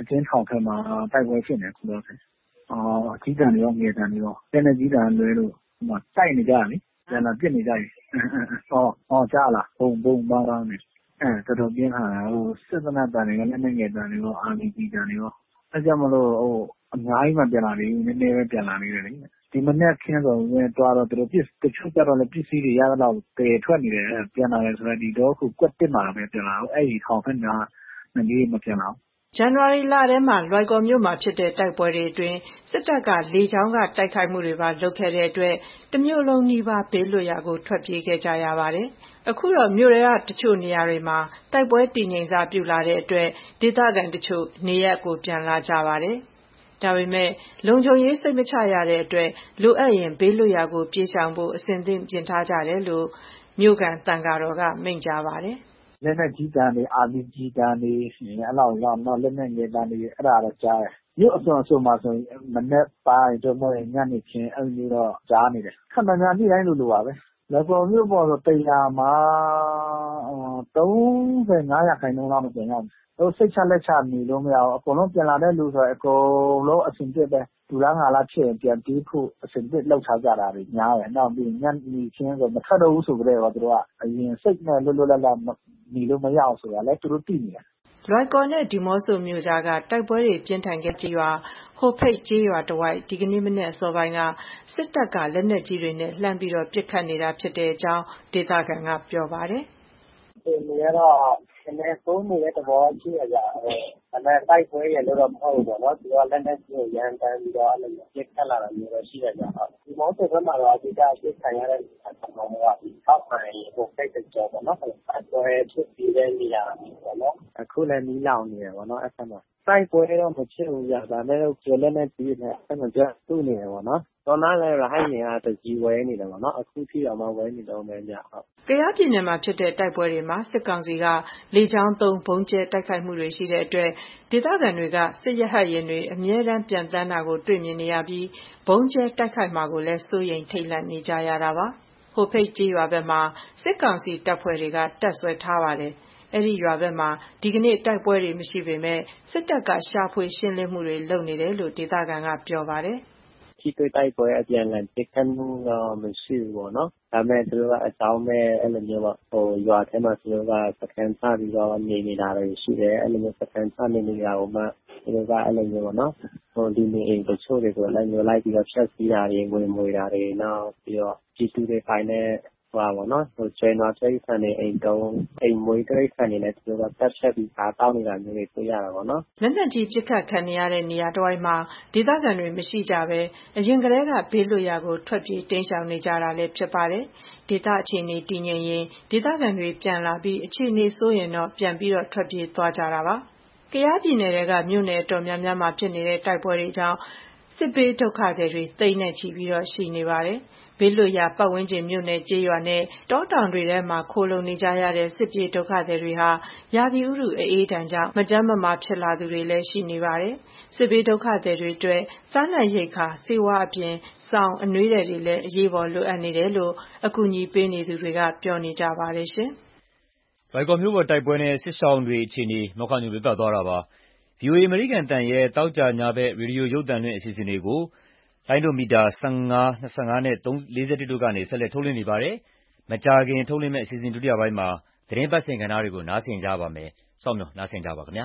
အကျဉ်းထောင်ထဲမှာတိုက်ပွဲဖြစ်နေခုတော့တယ်။အော်အကြီးတန်းတွေရောငယ်တန်းတွေရောလက်နဲ့ကြီးတန်းလွဲလို့ဟိုမှာတိုက်နေကြတယ်လေ။ပြန်လာပြစ်နေကြပြီ။အော်အော်ကြားလားဘုံဘုံပေါင်းပေါင်းနေအဲတော်တော်ပြင်းထန်တာဟိုစစ်သနက်တန်တွေလက်နဲ့ငယ်တန်းတွေရောအာမီဂျီတန်းတွေရောအဲကြောင့်မလို့ဟိုအများကြီးမှပြန်လာနေနည်းနည်းပဲပြန်လာနေတယ်လေဒီမနေ့ခင်းတော့ဝင်သွားတော့သူတို့ပြစ်တချို့ကြတော့လည်းပစ္စည်းတွေရတော့တည်ထွက်နေတယ်ပြန်လာတယ်ဆိုတော့ဒီတော့ခုကွက်တစ်မှာပဲပြန်လာအောင်အဲ့ဒီထောင်ဖက်မှာမလေးမပြန်လာအောင်ဇန်နဝါရီလထဲမှာလွိုင်ကော်မြို့မှာဖြစ်တဲ့တိုက်ပွဲတွေအတွင်းစစ်တပ်ကလေကြောင်းကတိုက်ခိုက်မှုတွေပါလုပ်ခဲ့တဲ့အတွက်တမြို့လုံးနီးပါးဘေးလွတ်ရာကိုထွက်ပြေးခဲ့ကြရပါတယ်။အခုတော့မြို့ရဲကတချို့နေရာတွေမှာတိုက်ပွဲတည်ငြိမ်စပြုလာတဲ့အတွက်ဒေသခံတချို့နေရပ်ကိုပြန်လာကြပါတယ်။ဒါပေမဲ့လုံခြုံရေးစိတ်မချရတဲ့အတွက်လိုအပ်ရင်ဘေးလွတ်ရာကိုပြေးရှောင်ဖို့အစဉ်သင့်ပြင်ထားကြတယ်လို့မြို့ကန်တန်ဃာတော်ကမိန့်ကြားပါတယ်။လက်နဲ့ကြီးတန်းတွေအာမီကြီးတန်းတွေအဲ့လောက်လောက်တော့လက်နဲ့ငယ်တန်းတွေအဲ့ဒါတော့ကြားတယ်။မြို့အစွန်အစွန်မှာဆိုရင်မနေ့ပိုင်းတော့မညနေခင်းအဲ့လိုတော့ကြားနေတယ်။ခဏညာနေ့တိုင်းလိုလိုပါပဲ။လက်ပေါ်မြို့ပေါ်ဆိုတရာမှာသုံးဆယ်ငါးရာခိုင်နှုန်းလောက်မပြန်ရဘူး။ဟိုစိတ်ချလက်ချနေလို့မရဘူးအကုန်လုံးပြန်လာတဲ့လူဆိုအကုန်လုံးအစဉ်ပြည့်ပဲလူလားငါလားဖြစ်ရင်ပြန်ပြေးဖို့အစဉ်ပြည့်လောက်ထားကြတာတွေများတယ်။နောက်ပြီးညနေခင်းဆိုမထွက်တော့ဘူးဆိုကြတဲ့တော့သူတို့ကအရင်စိတ်နဲ့လွတ်လွတ်လပ်လပ်နေလို့မရအောင်ဆိုတာလဲသူတို့သိနေတယ်လွိုင်ကော်နဲ့ဒီမော့ဆိုမြို့ကြားကတိုက်ပွဲတွေပြင်းထန်ခဲ့ကြေးရွာဟိုဖိတ်ကြေးရွာတဝိုက်ဒီကနေ့မနေ့အစောပိုင်းကစစ်တပ်ကလက်နက်ကြီးတွေနဲ့လှမ်းပြီးတော့ပစ်ခတ်နေတာဖြစ်တဲ့အကြောင်းဒေသခံကပြောပါတယ်။ဒီနေ့တော့ဒီနေ့သုံးနေတဲ့သဘောရှိရကြတယ်။အဲ့ဒါတိုက်ပွဲရလို့တော့မဟုတ်ဘူးပေါ့နော်။သူကလက်နက်ကြီးကိုရန်တမ်းပြီးတော့အဲ့လိုပစ်ခတ်လာတာမျိုးတော့ရှိရကြတယ်။ဒီမော့ဆိုဘက်မှာတော့အဓိကအဖြစ်ခံရတဲ့အခါမှာတော့ထောက်ခံရေးဟိုဖိတ်တဲ့ကြောပေါ့နော်။အဲ့ဒါဖြစ်ပြီးတဲ့နေရာမျိုးပေါ့နော်။အခုလည်းနီးလောင်နေတယ်ပေါ့နော်အဲ့ဒါမှာတိုက်ပွဲတော့မဖြစ်ဘူးကြာဒါနဲ့တော့ကျော်လက်နဲ့ပြီးနေအဲ့မှာကြာသူ့နေတယ်ပေါ့နော်တော်နာလည်းရဟိုင်းနေတာတကြီးဝဲနေတယ်ပေါ့နော်အခုထိတော့မှဝဲနေတော့မှကြာဟုတ်ကယားပြည်နယ်မှာဖြစ်တဲ့တိုက်ပွဲတွေမှာစစ်ကောင်စီကလေကြောင်းသုံးဘုံကျဲတိုက်ခိုက်မှုတွေရှိတဲ့အတွက်ဒေသခံတွေကစစ်ရဟတ်ရင်တွေအမြဲတမ်းပြန်တန်းတာကိုတွေ့မြင်နေရပြီးဘုံကျဲတိုက်ခိုက်မှာကိုလည်းစိုးရိမ်ထိတ်လန့်နေကြရတာပါဟိုဖိတ်ကြေးရွာဘက်မှာစစ်ကောင်စီတပ်ဖွဲ့တွေကတပ်ဆွဲထားပါတယ်အဲ့ဒီရွာဘက်မှာဒီကနေ့တိုက်ပွဲတွေမရှိပေမဲ့စစ်တပ်ကရှာဖွေရှင်းလင်းမှုတွေလုပ်နေတယ်လို့ဒေသခံကပြောပါတယ်ထိတွေ့တိုက်ပွဲအပြန်အလှန်တိုက်ခိုက်မှုတော့မရှိဘူးပေါ့နော်ဒါပေမဲ့သူတို့ကအကြောင်းမဲ့အဲ့လိုမျိုးပေါ့ဟိုရွာထဲမှာသူတို့ကစကန်ချပြီးတော့နေနေတာတွေရှိတယ်အဲ့လိုမျိုးစကန်ချနေနေတာကိုမှသူတို့ကအဲ့လိုမျိုးပေါ့နော်ဟိုဒီနေအိမ်တချို့တွေကိုလည်းမျိုးလိုက်ပြီးတော့ဖြတ်စီးတာတွေဝင်မွေတာတွေနောက်ပြီးတော့ပြည်သူတွေပိုင်းနဲ့ဟွာပေါ့နော်ဟိုကျွဲနွားတိရစ္ဆာန်တွေအိမ်တုံးအိမ်မွေးတိရစ္ဆာန်တွေလည်းသူတို့ကတက်ချက်ပြီးသားတောင်းနေတာမျိုးတွေတွေ့ရတာပေါ့နော်လက်နက်ကြီးပစ်ခတ်ခံရတဲ့နေရာတစ်ဝိုက်မှာဒေသခံတွေမရှိကြဘဲအရင်ကတည်းကဘေးလွတ်ရာကိုထွက်ပြေးတိမ်းရှောင်နေကြတာလည်းဖြစ်ပါတယ်ဒေသအခြေအနေတည်ငြိမ်ရင်ဒေသခံတွေပြန်လာပြီးအခြေအနေဆိုးရင်တော့ပြန်ပြီးတော့ထွက်ပြေးသွားကြတာပါကယားပြည်နယ်ကမြို့နယ်တော်များများမှာဖြစ်နေတဲ့တိုက်ပွဲတွေကြောင့်စစ်ဘေးဒုက္ခသည်တွေတိတ်နဲ့ချီပြီးတော့ရှိနေပါတယ်ဘေးလွတ်ရာပတ်ဝန်းကျင်မြို့နယ်ကျေးရွာနဲ့တောတောင်တွေထဲမှာခိုလုံနေကြရတဲ့စစ်ပြေးဒုက္ခသည်တွေဟာရာသီဥတုအေးဒဏ်ကြောင့်မကြမ်းမမာဖြစ်လာသူတွေလည်းရှိနေပါတယ်စစ်ဘေးဒုက္ခသည်တွေအတွက်စားနပ်ရိက္ခာစေဝါအပြင်စောင်အနွေးထည်တွေလည်းအရေးပေါ်လိုအပ်နေတယ်လို့အကူအညီပေးနေသူတွေကပြောနေကြပါတယ်ရှင်လွိုင်ကော်မြို့ပေါ်တိုက်ပွဲနဲ့စစ်ရှောင်းတွေအခြေအနေမောက်ခညူပြသသွားတာပါ ဗီအိုအေ အမေရိကန်တန်ရဲ့တောက်ကြညဘက်ရေဒီယိုရုပ်သံလွှင့်အစီအစဉ်တွေကိုလိုင်းဒိုမီတာ၁၅ ၂၅နဲ့၄၁တို့ကနေဆက်လက်ထုတ်လွှင့်နေပါတယ်။မကြာခင်ထုတ်လွှင့်မယ့်အစီအစဉ်ဒုတိယပိုင်းမှာသတင်းပတ်စဉ်ကဏ္ဍတွေကိုနားဆင်ကြပါမယ်။စောင့်မျှော်နားဆင်ကြပါခင်ဗျာ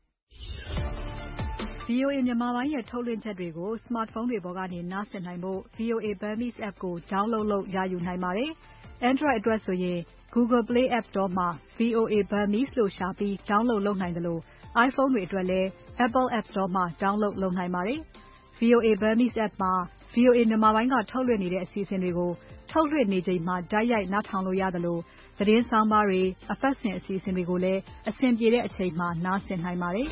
။ ဗွီအိုအေမြန်မာပိုင်းရဲ့ထုတ်လွှင့်ချက်တွေကို smartphone တွေပေါ်ကနေနားဆင်နိုင်ဖို့ ဗွီအိုအေ Burmese app ကို download လုပ်ရယူနိုင်ပါတယ်။ Android အတွက်ဆိုရင် Google Play App Store မှာ ဗွီအိုအေ Burmese လို့ရှာပြီး download လုပ်နိုင်တယ်လို့ iPhone တွေအတွက်လည်း Apple App Store မှာ download လုပ်နိုင်ပါတယ်။ ဗွီအိုအေ Burmese app မှာ ဗွီအိုအေမြန်မာပိုင်းကထုတ်လွှင့်နေတဲ့အစီအစဉ်တွေကိုထုတ်လွှင့်နေချိန်မှာတိုက်ရိုက်နားထောင်လို့ရသလိုသတင်းဆောင်းပါးတွေအပတ်စဉ်အစီအစဉ်တွေကိုလည်းအဆင်ပြေတဲ့အချိန်မှာနားဆင်နိုင်ပါတယ်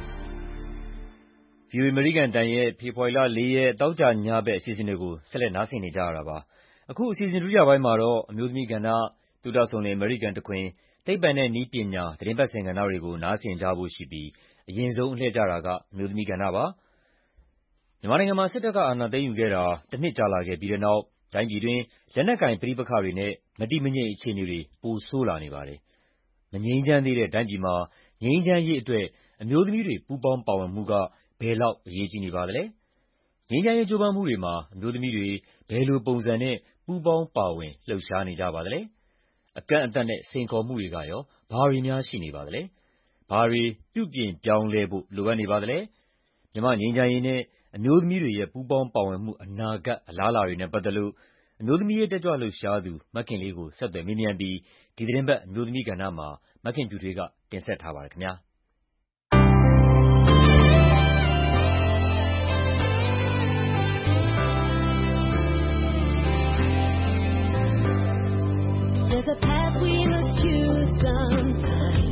။ ဗွီအိုအေ အမေရိကန်တန်ရဲ့ဖေဖော်ဝါရီလ၄ရက်တောက်ကြညဘက်အစီအစဉ်တွေကိုဆက်လက်နားဆင်နေကြရတာပါ။အခုအစီအစဉ်ဒုတိယပိုင်းမှာတော့အမျိုးသမီးကဏ္ဍသုတဆုံလင်အမေရိကန်တခွင်သိပ္ပံနဲ့နည်းပညာသတင်းပတ်စဉ်ကဏ္ဍတွေကိုနားဆင်ကြဖို့ရှိပြီးအရင်ဆုံးအလှည့်ကြတာကအမျိုးသမီးကဏ္ဍပါမြန်မာနိုင်ငံမှာစစ်တပ်ကအာဏာသိမ်းယူခဲ့တာတစ်နှစ်ကြာလာခဲ့ပြီးတဲ့နောက်တိုင်းပြည်တွင်းလက်နက်ကိုင်ပဋိပက္ခတွေနဲ့မတည်မငြိမ်အခြေအနေတွေပိုဆိုးလာနေပါတယ်။မငြိမ်းချမ်းသေးတဲ့တိုင်းပြည်မှာငြိမ်းချမ်းရေးအတွက်အမျိုးသမီးတွေပူးပေါင်းပါဝင်မှုကဘယ်လောက်အရေးကြီးနေပါသလဲ။ငြိမ်းချမ်းရေးကြိုးပမ်းမှုတွေမှာအမျိုးသမီးတွေဘယ်လိုပုံစံနဲ့ပူးပေါင်းပါဝင်လှုပ်ရှားနေကြပါသလဲ။အကန့်အသတ်နဲ့စိန်ခေါ်မှုတွေကရောဘာတွေများရှိနေပါသလဲ။ဘာတွေပြုပြင်ပြောင်းလဲဖို့လိုအပ်နေပါသလဲ။မြန်မာ့ငြိမ်းချမ်းရေးနဲ့အမျိုးသမီးတွေရဲ့ပူးပေါင်းပါဝင်မှုအနာဂတ်အလားအလာတွေနဲ့ပတ်သက်လို့အမျိုးသမီးရေးတက်ကြွလှုပ်ရှားသူမခင်လေးကိုဆက်သွယ်မေးမြန်းပြီးဒီသီတင်းပတ်အမျိုးသမီးကဏ္ဍမှာမခင်ဖြူထွေးကတင်ဆက်ထားပါတယ်ခင်ဗျာ။ There's a path we must choose sometime.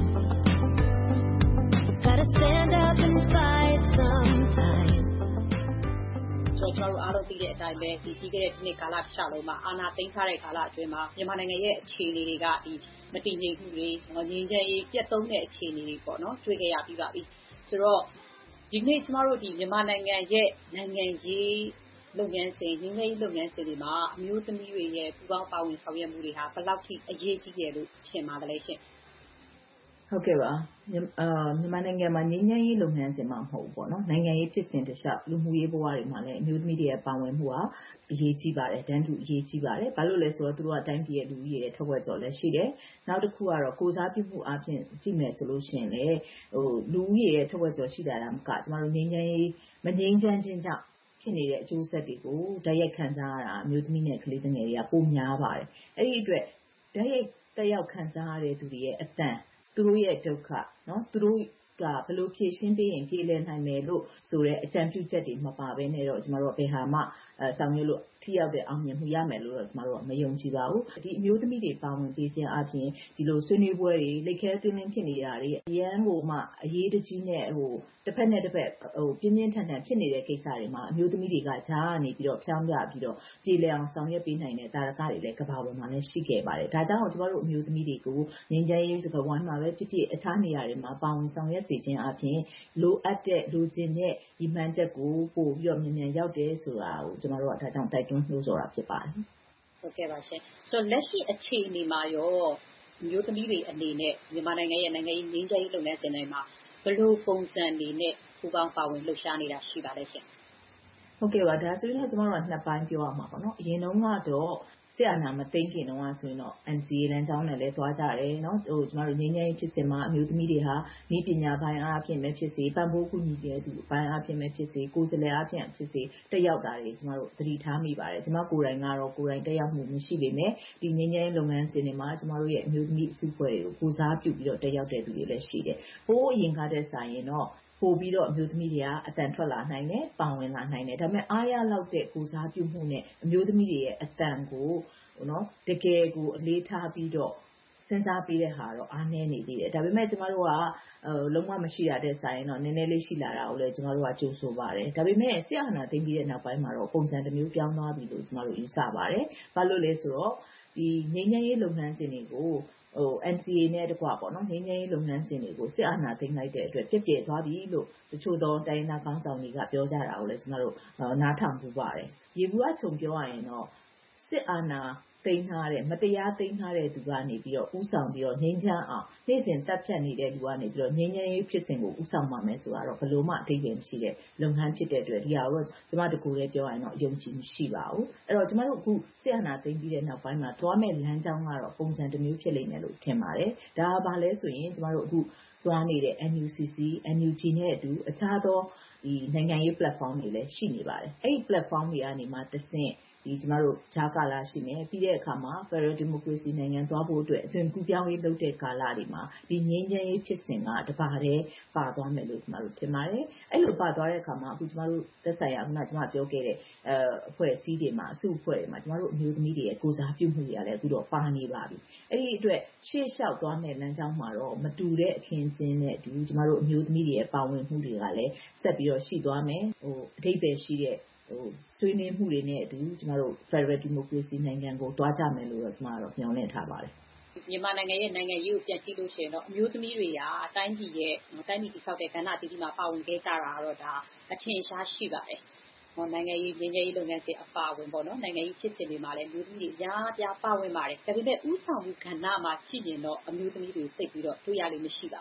Gotta stand up and fight sometime. ကျွန်တော်တို့အားလုံးသိတဲ့အတိုင်းပဲဒီပြီးခဲ့တဲ့ဒီနေ့ကာလတစ်လျှောက်လုံးမှာအာဏာသိမ်းထားတဲ့ကာလအတွင်းမှာမြန်မာနိုင်ငံရဲ့အခြေအနေတွေကဒီမတည်ငြိမ်မှုတွေငြိမ်းချမ်းရေးပြတ်သုံးတဲ့အခြေအနေတွေပေါ့နော်တွေ့ကြရပြီးပါပြီဆိုတော့ဒီနေ့ကျမတို့ဒီမြန်မာနိုင်ငံရဲ့နိုင်ငံရေးလုပ်ငန်းစဉ်ငြိမ်းချမ်းရေးလုပ်ငန်းစဉ်တွေမှာအမျိုးသမီးတွေရဲ့ပူးပေါင်းပါဝင်ဆောင်ရွက်မှုတွေဟာဘယ်လောက်ထိအရေးကြီးတယ်လို့ထင်ပါသလဲရှင်ဟုတ်ကဲ့ပါအာမြန်မာနိုင်ငံမှာငြိမ်းချမ်းရေးလုပ်ငန်းစဉ်မှာမဟုတ်ဘူးပေါ့နော်နိုင်ငံရေးဖြစ်စဉ်တစ်လျှောက်လူမှုရေးဘဝတွေမှာလည်းအမျိုးသမီးတွေရဲ့ပါဝင်မှုဟာအရေးကြီးပါတယ်တန်းတူအရေးကြီးပါတယ်ဘာလို့လဲဆိုတော့သူတို့ကတိုင်းပြည်ရဲ့လူကြီးရဲ့ထက်ဝက်ကျော်လည်းရှိတယ်နောက်တစ်ခုကတော့ကိုစားပြုမှုအပြင်ကြည့်မယ်ဆိုလို့ရှိရင်လေဟိုလူကြီးရဲ့ထက်ဝက်ကျော်ရှိတာလားမကကျမတို့ငြိမ်းချမ်းရေးမငြိမ်းချမ်းခြင်းကြောင့်ဖြစ်နေတဲ့အကျိုးဆက်တွေကိုဓာတ်ရိုက်ခံစားရတာအမျိုးသမီးနဲ့ကလေးငယ်တွေကပိုများပါတယ်အဲ့ဒီအတွက်ဓာတ်ရိုက်တက်ရောက်ခံစားရတဲ့သူတွေရဲ့အတန်သူတို့ရဲ့ဒုက္ခเนาะသူတို့ကဘယ်လိုဖြေရှင်းပေးရင်ပြေလည်နိုင်မယ်လို့ဆိုတဲ့အကြံပြုချက်တွေမပါဘဲနဲ့တော့ကျမတို့ဘယ်ဟာမှဆောင်ရွက်လို့ထိရောက်တဲ့အောင်မြင်မှုရမယ်လို့တော့ကျမတို့မယုံကြည်ပါဘူးဒီအမျိုးသမီးတွေပါဝင်ပေးခြင်းအပြင်ဒီလိုဆွေးနွေးပွဲတွေလက်ခဲသွင်းသွင်းဖြစ်နေတာတွေအရန်ကိုမှအရေးတကြီးနဲ့ဟိုတစ်ဖက်နဲ့တစ်ဖက်ဟိုပြင်းပြင်းထန်ထန်ဖြစ်နေတဲ့ကိစ္စတွေမှာအမျိုးသမီးတွေကဂျားကနေပြီးတော့ဖြောင်းပြပြီးတော့ပြေလည်အောင်ဆောင်ရွက်ပေးနိုင်တဲ့တာရကတွေလည်းကဘာပေါ်မှာလည်းရှိခဲ့ပါတယ်ဒါကြောင့်ကျမတို့အမျိုးသမီးတွေကိုငြိမ်းချမ်းရေးစကားဝိုင်းမှာပဲဖြစ်ဖြစ်အခြားနေရာတွေမှာပါဝင်ဆောင်ရွက်စေခြင်းအပြင်လိုအပ်တဲ့လူချင်းတဲ့ဒီမှန်ချက်ကိုပို့ပြီးတော့မြန်မြန်ရောက်တယ်ဆိုတာကိုကျမတို့ကဒါကြောင့်တိုက်တွန်းလို့ဆိုတာဖြစ်ပါတယ်ဟုတ်ကဲ့ပါရှင်ဆိုတော့လက်ရှိအခြေအနေမှာရောမျိုးသမီးတွေအနေနဲ့မြန်မာနိုင်ငံရဲ့နိုင်ငံရေးငြိမ်းချမ်းရေးလုပ်ငန်းစဉ်တွေမှာဘယ်လိုပုံစံတွေနဲ့ပူးပေါင်းပါဝင်လှုပ်ရှားနေတာရှိပါလဲရှင်ဟုတ်ကဲ့ပါဒါဆိုရင်တော့ကျမတို့ကနှစ်ပိုင်းပြောရမှာပေါ့နော်အရင်တုန်းကတော့ဆရာနာမသိမ့်ခင်တုန်းကဆိုရင်တော့ N C A လမ်းကြောင်းနဲ့လည်းသွားကြတယ်เนาะဟိုကျမတို့ငြိမ်းချမ်းရေးဖြစ်စဉ်မှာအမျိုးသမီးတွေဟာဤပညာပိုင်းအားဖြင့်ပဲဖြစ်စေပံ့ပိုးကူညီတဲ့သူပိုင်းအားဖြင့်ပဲဖြစ်စေကိုယ်စားလှယ်အားဖြင့်ဖြစ်စေတက်ရောက်တာတွေကျမတို့သတိထားမိပါတယ်ကျမကိုယ်တိုင်ကတော့ကိုယ်တိုင်တက်ရောက်မှုမရှိပေမဲ့ဒီငြိမ်းချမ်းရေးလုပ်ငန်းစဉ်တွေမှာကျမတို့ရဲ့အမျိုးသမီးအစုအဖွဲ့တွေကိုကိုစားပြုပြီးတော့တက်ရောက်တဲ့သူတွေလည်းရှိတယ်ဟိုးအရင်ကတည်းကရင်တော့ပို့ပြီးတော့အမျိုးသမီးတွေကအတန်ထွက်လာနိုင်တယ်ပါဝင်လာနိုင်တယ်ဒါပေမဲ့အားရလောက်တဲ့ကိုစားပြုမှုနဲ့အမျိုးသမီးတွေရဲ့အတန်ကိုနော်တကယ်ကိုအလေးထားပြီးတော့စဉ်းစားပေးတဲ့ဟာတော့အားနည်းနေသေးတယ်ဒါပေမဲ့ကျမတို့ကလုံးဝမရှိရတဲ့ဆိုင်တော့နည်းနည်းလေးရှိလာတာကိုလည်းကျမတို့ကကြိုးဆိုပါတယ်ဒါပေမဲ့ဆရာနာသိမ့်ပြီးတဲ့နောက်ပိုင်းမှာတော့ပုံစံတစ်မျိုးပြောင်းသွားပြီလို့ကျမတို့ယူဆပါတယ်ဘာလို့လဲဆိုတော့ဒီငြိမ်းချမ်းရေးလုပ်ငန်းစဉ်တွေကိုဟို N C A နဲ့တကွပေါ့နော်ငြိမ်းချမ်းရေးလုပ်ငန်းစဉ်တွေကိုစစ်အာဏာသိမ်းလိုက်တဲ့အတွက်ပြည့်ပြည့်သွားပြီလို့တချို့သောတိုင်းဒေသကောင်းဆောင်တွေကပြောကြတာကိုလည်းကျမတို့နားထောင်ပူပါတယ်ရေဘူးအချုံပြောရရင်တော့စစ်အာဏာသိမ်းထားတဲ့မတရားသိမ်းထားတဲ့သူကနေပြီးတော့ဥဆောင်ပြီးတော့ငြိမ်းချမ်းအောင်နေ့စဉ်တပ်ဖြတ်နေတဲ့လူကနေပြီးတော့ငြိမ်းချမ်းရေးဖြစ်စဉ်ကိုဥဆောင်မှာမယ်ဆိုတာတော့ဘယ်လိုမှအတိတ်ပဲမရှိတဲ့လုပ်ငန်းဖြစ်တဲ့အတွက်ဒီဟာတော့ကျမတကူလေးပြောရရင်တော့ယုံကြည်မရှိပါဘူးအဲ့တော့ကျမတို့အခုစစ်အာဏာသိမ်းပြီးတဲ့နောက်ပိုင်းမှာသွားမဲ့လမ်းကြောင်းကတော့ပုံစံတစ်မျိုးဖြစ်လိမ့်မယ်လို့ထင်ပါတယ်ဒါကဘာလဲဆိုရင်ကျမတို့အခုသွားနေတဲ့ N U C C N U G နဲ့အတူအခြားသောဒီနိုင်ငံရေး platform တွေလည်းရှိနေပါတယ်အဲ့ဒီ platform တွေကနေမှတဆင့်ဒီကျမတို့ဂျာကာလာရှိမယ်ပြီးတဲ့အခါမှာ Federal Democracy နိုင်ငံသွားဖို့အတွက်အသွင်ကူးပြောင်းရေးလုပ်တဲ့ကာလတွေမှာဒီငြိမ်းချမ်းရေးဖြစ်စဉ်ကတပါးတည်းပါသွားမယ်လို့ကျမတို့ထင်ပါတယ်အဲ့လိုပါသွားတဲ့အခါမှာအခုကျမတို့သက်ဆိုင်ရာခုနကကျမပြောခဲ့တဲ့အဲအဖွဲ့အစည်းတွေမှာအစုအဖွဲ့တွေမှာကျမတို့အမျိုးသမီးတွေရဲ့ကိုစားပြုမှုတွေကလည်းအခုတော့ပါနေပါပြီအဲ့ဒီအတွက်ရှေ့လျှောက်သွားမယ့်လမ်းကြောင်းမှာတော့မတူတဲ့အခင်းချင်းနဲ့အတူကျမတို့အမျိုးသမီးတွေရဲ့ပါဝင်မှုတွေကလည်းဆက်ပြီးတော့ရှိသွားမယ်ဟိုအဓိပ္ပာယ်ရှိတဲ့ဟိုဆွေးနွေးမှုတွေနဲ့အတူကျမတို့ Federal Democracy နိုင်ငံကိုတွားကြမယ်လို့တော့ကျမတို့မျှော်လင့်ထားပါတယ်မြန်မာနိုင်ငံရဲ့နိုင်ငံရေးကိုပြန်ကြည့်လို့ရှိရင်တော့အမျိုးသမီးတွေကတိုင်းပြည်ရဲ့တိုင်းပြည်တည်ဆောက်တဲ့ကဏ္ဍအသီးသီးမှာပါဝင်ခဲ့ကြတာတော့ဒါအထင်ရှားရှိပါတယ်။ဟောနိုင်ငံရေးငြိမ်းချမ်းရေးလုပ်ငန်းစဉ်အပါအဝင်ပေါ့နော်နိုင်ငံရေးဖြစ်စဉ်တွေမှာလည်းအမျိုးသမီးတွေအများပြားပါဝင်ပါတယ်။ဒါပေမဲ့ဥဆောင်မှုကဏ္ဍမှာကြည့်ရင်တော့အမျိုးသမီးတွေသိပ်ပြီးတော့တွေ့ရလိမ့်မရှိပါဘူး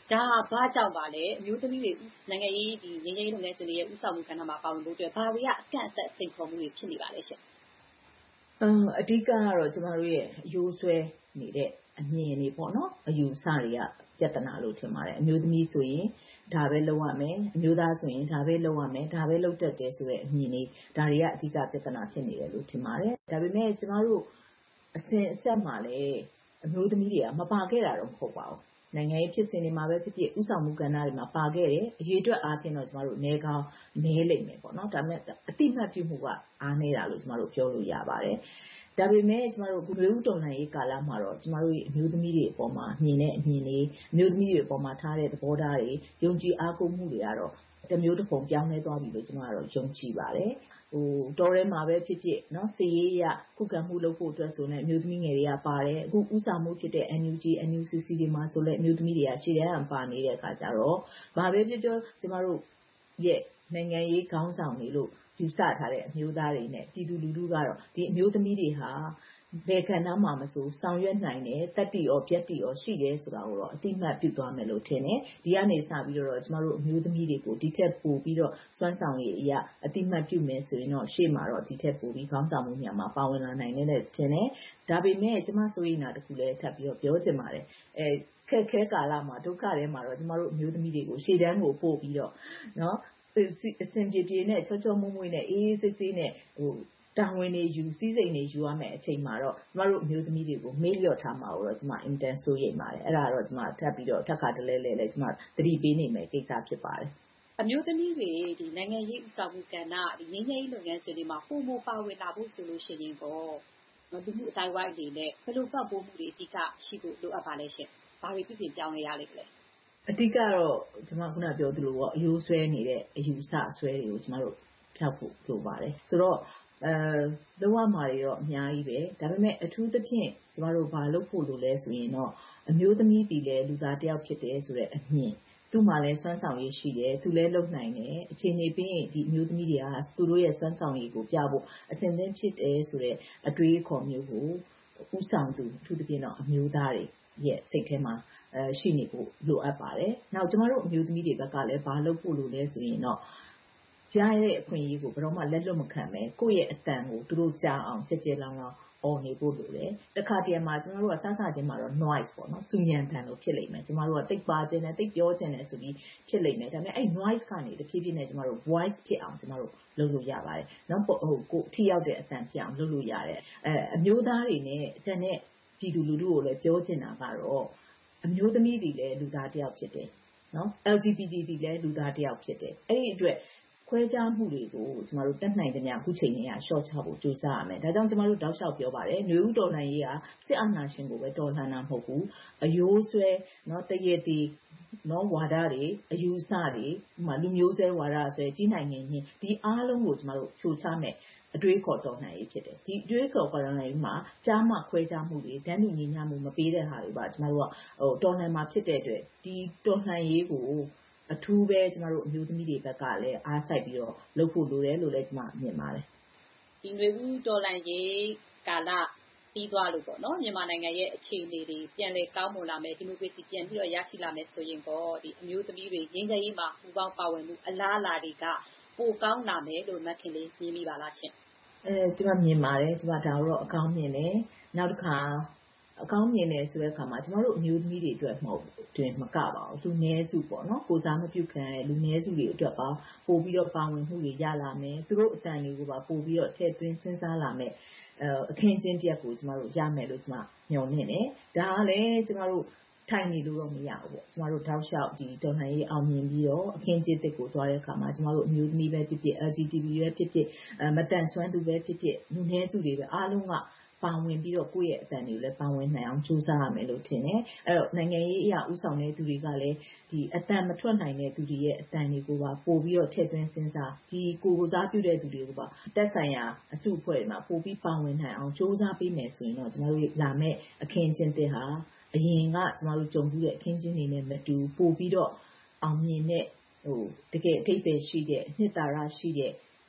ဒါဘာကြောင့်ပါလဲအမျိုးသမီးတွေနိုင်ငံရေးဒီငြိမ်းချမ်းရေးလုပ်ငန်းရှင်တွေရဲ့ဥဆောင်မှုကဏ္ဍမှာပါဝင်ဖို့အတွက်ဘာတွေကအကန့်အသတ်စိန်ခေါ်မှုတွေဖြစ်နေပါလဲရှင်အမ်အဓိကကတော့ကျမတို့ရဲ့အယိုးဆွဲနေတဲ့အမြင်တွေပေါ့နော်အယူဆတွေကပြဿနာလို့ထင်ပါတယ်အမျိုးသမီးဆိုရင်ဒါပဲလုပ်ရမယ်အမျိုးသားဆိုရင်ဒါပဲလုပ်ရမယ်ဒါပဲလုပ်တတ်တယ်ဆိုတဲ့အမြင်တွေဒါတွေကအဓိကပြဿနာဖြစ်နေတယ်လို့ထင်ပါတယ်ဒါပေမဲ့ကျမတို့အစဉ်အဆက်မှာလည်းအမျိုးသမီးတွေကမပါခဲ့တာတော့မဟုတ်ပါဘူးနိုင်ငံရေးဖြစ်စဉ်တွေမှာပဲဖြစ်ဖြစ်ဥဆောင်မှုကဏ္ဍတွေမှာပါခဲ့တယ်အရေးအတွက်အားဖြင့်တော့ကျမတို့နေကောင်းနေလိမ့်မယ်ပေါ့နော်ဒါပေမဲ့အတိမတ်ပြုမှုကအားနေတာလို့ကျမတို့ပြောလို့ရပါတယ်ဒါပေမဲ့ကျမတို့လူဦးတော်လှန်ရေးကာလမှာတော့ကျမတို့ရဲ့အမျိုးသမီးတွေအပေါ်မှာမြင်တဲ့အမြင်တွေအမျိုးသမီးတွေအပေါ်မှာထားတဲ့သဘောထားတွေယုံကြည်အားကိုးမှုတွေကတော့တစ်မျိုးတစ်ပုံပြောင်းလဲသွားပြီလို့ကျမကတော့ယုံကြည်ပါတယ်ဟိုတော်ထဲမှာပဲဖြစ်ဖြစ်เนาะစီရေးရခုခံမှုလုပ်ဖို့အတွက်ဆိုနေအမျိုးသမီးငယ်တွေကပါတယ်အခုဥဆောင်မှုဖြစ်တဲ့ N U G N U C C တွေမှာဆိုလဲအမျိုးသမီးတွေကရှေ့တန်းပါနေတဲ့အခါကျတော့ဘာပဲဖြစ်ဖြစ်ကျမတို့ရဲ့နိုင်ငံရေးခေါင်းဆောင်တွေလို့ယူဆထားတဲ့အမျိုးသားတွေနဲ့ပြည်သူလူထုကတော့ဒီအမျိုးသမီးတွေဟာဘယ်ကဏ္ဍမှာမဆိုဆောင်ရွက်နိုင်တယ်တက်တီရောပြက်တီရောရှိတယ်ဆိုတာကိုတော့အတိအမှတ်ပြုသွားမယ်လို့ထင်တယ်ဒီကနေစပြီးတော့ကျမတို့အမျိုးသမီးတွေကိုဒီထက်ပိုပြီးတော့စွမ်းဆောင်ရည်အရာအတိအမှတ်ပြုမယ်ဆိုရင်တော့ရှေ့မှာတော့ဒီထက်ပိုပြီးခေါင်းဆောင်မှုများမှာပါဝင်လာနိုင်တယ်ထင်တယ်ဒါပေမဲ့ကျမဆိုရင်နာတခုလည်းထပ်ပြီးတော့ပြောချင်ပါတယ်အဲခက်ခဲကာလမှာဒုက္ခထဲမှာတော့ကျမတို့အမျိုးသမီးတွေကိုရှေ့တန်းကိုပို့ပြီးတော့เนาะအစင်ပြေပြေနဲ့ချောချောမွေ့မွေ့နဲ့အေးအေးဆေးဆေးနဲ့ဟိုတာဝန်တွေယူစည်းစိမ်တွေယူရမယ်အချိန်မှာတော့ကျမတို့အမျိုးသမီးတွေကိုမေ့လျော့ထားမှာတော့ကျမအင်တန်ဆိုရိပ်ပါတယ်အဲ့ဒါတော့ကျမထပ်ပြီးတော့ထပ်ခါတလဲလဲလဲကျမသတိပေးနေမယ်ကိစ္စဖြစ်ပါတယ်အမျိုးသမီးတွေဒီနိုင်ငံရေးဥဆောင်မှုကဏ္ဍဒီငြိမ်းချမ်းရေးလုပ်ငန်းရှင်တွေမှာပုံမပါဝင်လာဖို့ဆိုလို့ရှိရင်ပေါ့ဒီမှုအတိုင်းဝိုင်းအနေနဲ့ဘယ်လိုပတ်ပိုးမှုတွေအဓိကရှိဖို့လိုအပ်ပါလဲရှင်ဘာတွေပြပြင်ပြောင်းလဲရလိမ့်မလဲအဓိကတော့ကျွန်မခုနပြောသလိုပေါ့အယိုးဆွဲနေတဲ့အယူဆဆွဲတွေကိုကျွန်တော်တို့ဖျောက်ဖို့လိုပါတယ်ဆိုတော့အဲလောကမှာတွေတော့အများကြီးပဲဒါပေမဲ့အထူးသဖြင့်ကျွန်တော်တို့ဘာလုပ်ဖို့လိုလဲဆိုရင်တော့အမျိုးသမီးပြည်လဲလူသားတယောက်ဖြစ်တယ်ဆိုတဲ့အမြင်သူ့မှာလည်းစွမ်းဆောင်ရည်ရှိတယ်သူလည်းလုပ်နိုင်တယ်အခြေအနေပြီးရင်ဒီအမျိုးသမီးတွေကသူတို့ရဲ့စွမ်းဆောင်ရည်ကိုပြဖို့အစဉ်သင်းဖြစ်တယ်ဆိုတဲ့အတွေးအခေါ်မျိုးကိုဥဆောင်သူအထူးသဖြင့်တော့အမျိုးသားတွေရဲ့စိတ်ထဲမှာအဲရှိနေဖို့လိုအပ်ပါတယ်။နောက်ကျမတို့အမျိုးသမီးတွေဘက်ကလည်းဘာလုပ်ဖို့လိုလဲဆိုရင်တော့ရရတဲ့အခွင့်အရေးကိုဘယ်တော့မှလက်လွတ်မခံပဲကိုယ့်ရဲ့အတန်ကိုသူတို့ကြားအောင်ကြက်ကြက်လောင်းလောင်းအော်နေဖို့လိုတယ်။တခါတည်းမှာကျမတို့ကစစချင်းမှာတော့ noise ပေါ့နော်။စူညံတန်လို့ဖြစ်လိမ့်မယ်။ကျမတို့ကတိတ်ပါခြင်းနဲ့တိတ်ပြောခြင်းနဲ့ဆိုပြီးဖြစ်လိမ့်မယ်။ဒါပေမဲ့အဲ့ noise ကနေတဖြည်းဖြည်းနဲ့ကျမတို့ voice ဖြစ်အောင်ကျမတို့လုပ်လို့ရပါတယ်။နော်ဟိုကိုထိရောက်တဲ့အတန်ဖြစ်အောင်လုပ်လို့ရတယ်။အဲအမျိုးသားတွေနဲ့ကျန်တဲ့ပြည်သူလူထုကိုလည်းပြောချင်တာကတော့အမျိုးသမီးတွေလည်းလူသားတယောက်ဖြစ်တယ်နော် L G B T တွေလည်းလူသားတယောက်ဖြစ်တယ်အဲ့ဒီအတွက်ခွဲခြားမှုတွေကိုကျမတို့တက်နိုင်တဲ့ညအခုချိန်နဲ့ရှော့ချဖို့ကြိုးစားရမယ်ဒါကြောင့်ကျမတို့တောက်လျှောက်ပြောပါတယ်ຫນွေဦးတော်လှန်ရေးကစစ်အာဏာရှင်ကိုပဲတော်လှန်တာမဟုတ်ဘူးအယိုးဆွဲနော်တရည်တည်နော်ဝါဒတွေအယူဆတွေဥမာလူမျိုးဆွဲဝါဒဆွဲကြီးနိုင်နေရင်ဒီအားလုံးကိုကျမတို့ဖြိုချမယ်အတွေးခေါ်တော်လှန်ရေးဖြစ်တယ်ဒီအတွေးခေါ်တော်လှန်ရေးမှာကြားမှခွဲခြားမှုတွေတန်းတူညီမျှမှုမပေးတဲ့ဟာတွေပါကျမတို့ကဟိုတော်လှန်မှာဖြစ်တဲ့အတွက်ဒီတော်လှန်ရေးကိုအထူးပဲကျမတို့အမျိုးသမီးတွေဘက်ကလည်းအားစိုက်ပြီးတော့လုပ်ဖို့လိုတယ်လို့လည်းကျမမြင်ပါတယ်ဒီຫນွေဦးတော်လှန်ရေးကာလပြီးသွားလို့ပေါ့နော်မြန်မာနိုင်ငံရဲ့အခြေအနေတွေပြန်လည်ကောင်းမွန်လာမယ်ဒီမိုကရေစီပြန်ပြီးတော့ရရှိလာမယ်ဆိုရင်ပေါ့ဒီအမျိုးသမီးတွေငြိမ်းချမ်းရေးမှာပူးပေါင်းပါဝင်မှုအလားအလာတွေကပိုကောင်းလာမယ်လို့မခင်လေးမြင်မိပါလားရှင်အဲကျမမြင်ပါတယ်ကျမဒါတော့အကောင်းမြင်တယ်နောက်တစ်ခါအကောင်းမြင်တယ်ဆိုတဲ့အခါမှာကျမတို့အမျိုးသမီးတွေအတွက်မဟုတ်တွင်မကပါဘူးလူနည်းစုပေါ့နော်ကိုစားမပြုခံရတဲ့လူနည်းစုတွေအတွက်ပါပို့ပြီးတော့ပါဝင်မှုတွေရလာမယ်သူတို့အတန်တွေကိုပါပို့ပြီးတော့ထည့်သွင်းစဉ်းစားလာမယ်အဲအခင်းချင်းတစ်ရက်ကိုကျမတို့ရမယ်လို့ကျမညွှန်နေတယ်ဒါကလည်းကျမတို့ထိုင်နေလို့တော့မရဘူးပေါ့ကျမတို့တောက်လျှောက်ဒီတော်လှန်ရေးအောင်မြင်ပြီးတော့အခင်းကျင်းတစ်ကိုသွားတဲ့အခါမှာကျမတို့အမျိုးသမီးပဲဖြစ်ဖြစ် L G B T ပဲဖြစ်ဖြစ်အဲမတန်ဆွမ်းသူပဲဖြစ်ဖြစ်လူနည်းစုတွေပဲအားလုံးကပါဝင်ပြီးတော့ကိုယ့်ရဲ့အတန်တွေကိုလည်းပါဝင်နိုင်အောင်ကြိုးစားရမယ်လို့ထင်တယ်အဲ့တော့နိုင်ငံရေးအရာဥဆောင်တဲ့သူတွေကလည်းဒီအတန်မထွက်နိုင်တဲ့သူတွေရဲ့အတန်တွေကိုပါပို့ပြီးတော့ထည့်သွင်းစဉ်းစားဒီကိုယ်စားပြုတဲ့သူတွေကိုပါတက်ဆိုင်ရာအစုအဖွဲ့တွေမှာပို့ပြီးပါဝင်နိုင်အောင်ကြိုးစားပေးမယ်ဆိုရင်တော့ကျမတို့လာမယ့်အခင်းကျင်းတဲ့ဟာအရင်ကကျမတို့ကြုံပြီးတဲ့အခင်းကျင်းတွေနဲ့မတူပို့ပြီးတော့အောင်မြင်တဲ့ဟိုတကယ်အထိပ္ပယ်ရှိတဲ့နှစ်သာရရှိတဲ့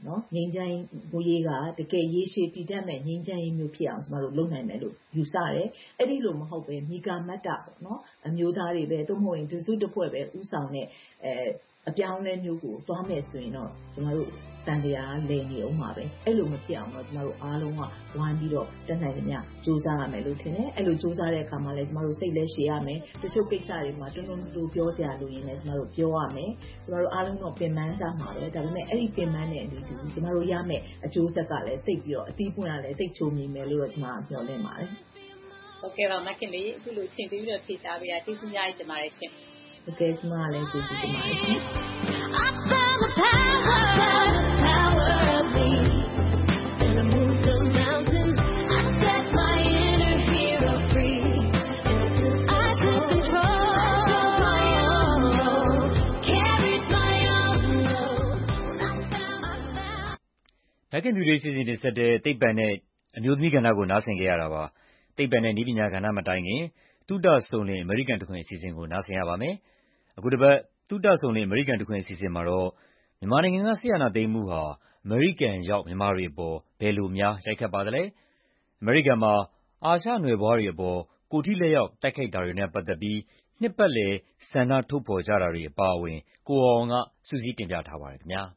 နော်ငြိမ်းချမ်းရေးကတကယ်ရေးရှည်တည်တတ်မဲ့ငြိမ်းချမ်းရေးမျိုးဖြစ်အောင်ကျမတို့လုပ်နိုင်မယ်လို့ယူဆတယ်အဲ့ဒီလိုမဟုတ်ပဲမိဂမတ္တပေါ့နော်အမျိုးသားတွေပဲသို့မဟုတ်ရင်ဒစုတစ်ဖွဲ့ပဲဥဆောင်တဲ့အဲအပြောင်းလဲမျိုးကိုသွားမယ်ဆိုရင်တော့ကျမတို့တန်တရားလည်နေအောင်ပါပဲအဲ့လိုမဖြစ်အောင်တော့ကျမတို့အားလုံးကဝိုင်းပြီးတော့တက်နိုင်ကြစူးစမ်းရမယ်လို့ထင်တယ်အဲ့လိုစူးစမ်းတဲ့အခါမှာလည်းကျမတို့စိတ်လဲရှည်ရမယ်တချို့ကိစ္စတွေမှာတွန်းတွန်းတူပြောစရာလိုရင်လည်းကျမတို့ပြောရမယ်ကျမတို့အားလုံးတော့ပင်ပန်းကြမှာပဲဒါပေမဲ့အဲ့ဒီပင်ပန်းတဲ့အတူတူကျမတို့ရမယ်အကျိုးဆက်ကလည်းသိပြီးတော့အသီးပွင့်ရလည်းသိချိုမြင်မယ်လို့တော့ကျမပြောနေပါတယ်ဟုတ်ကဲ့ပါမခင်လေးအခုလိုချိန်ပြီးတော့ဖြေချပေးတာကျေးဇူးများကြီးတင်ပါတယ်ရှင်ဟုတ်ကဲ့ကျမလည်းကျေးဇူးတင်ပါတယ်ရှင်ဘက်ကင်ဖြူလေးစီစဉ်တင်ဆက်တဲ့သိပ္ပံနဲ့အမျိုးသမီးကဏ္ဍကိုနားဆင်ကြရတာပါသိပ္ပံနဲ့နည်းပညာကဏ္ဍမတိုင်ခင်သုတဆုံလင်အမေရိကန်တခွင်အစီအစဉ်ကိုနားဆင်ရပါမယ်အခုတစ်ပတ်သုတဆုံလင်အမေရိကန်တခွင်အစီအစဉ်မှာတော့မြန်မာနိုင်ငံကဆီယနာသိမ်းမှုဟာအမေရိကန်ရောက်မြန်မာတွေအပေါ်ဘယ်လိုများရိုက်ခတ်ပါသလဲအမေရိကန်မှာအာရှနွယ်ဘွားတွေအပေါ်ကိုထိလက်ရောက်တိုက်ခိုက်တာတွေနဲ့ပတ်သက်ပြီးနှစ်ပတ်လည်ဆန္ဒထုတ်ဖော်ကြတာတွေအပါအဝင်ကိုအောင်ကစုစည်းတင်ပြထားပါတယ်ခင်ဗျာ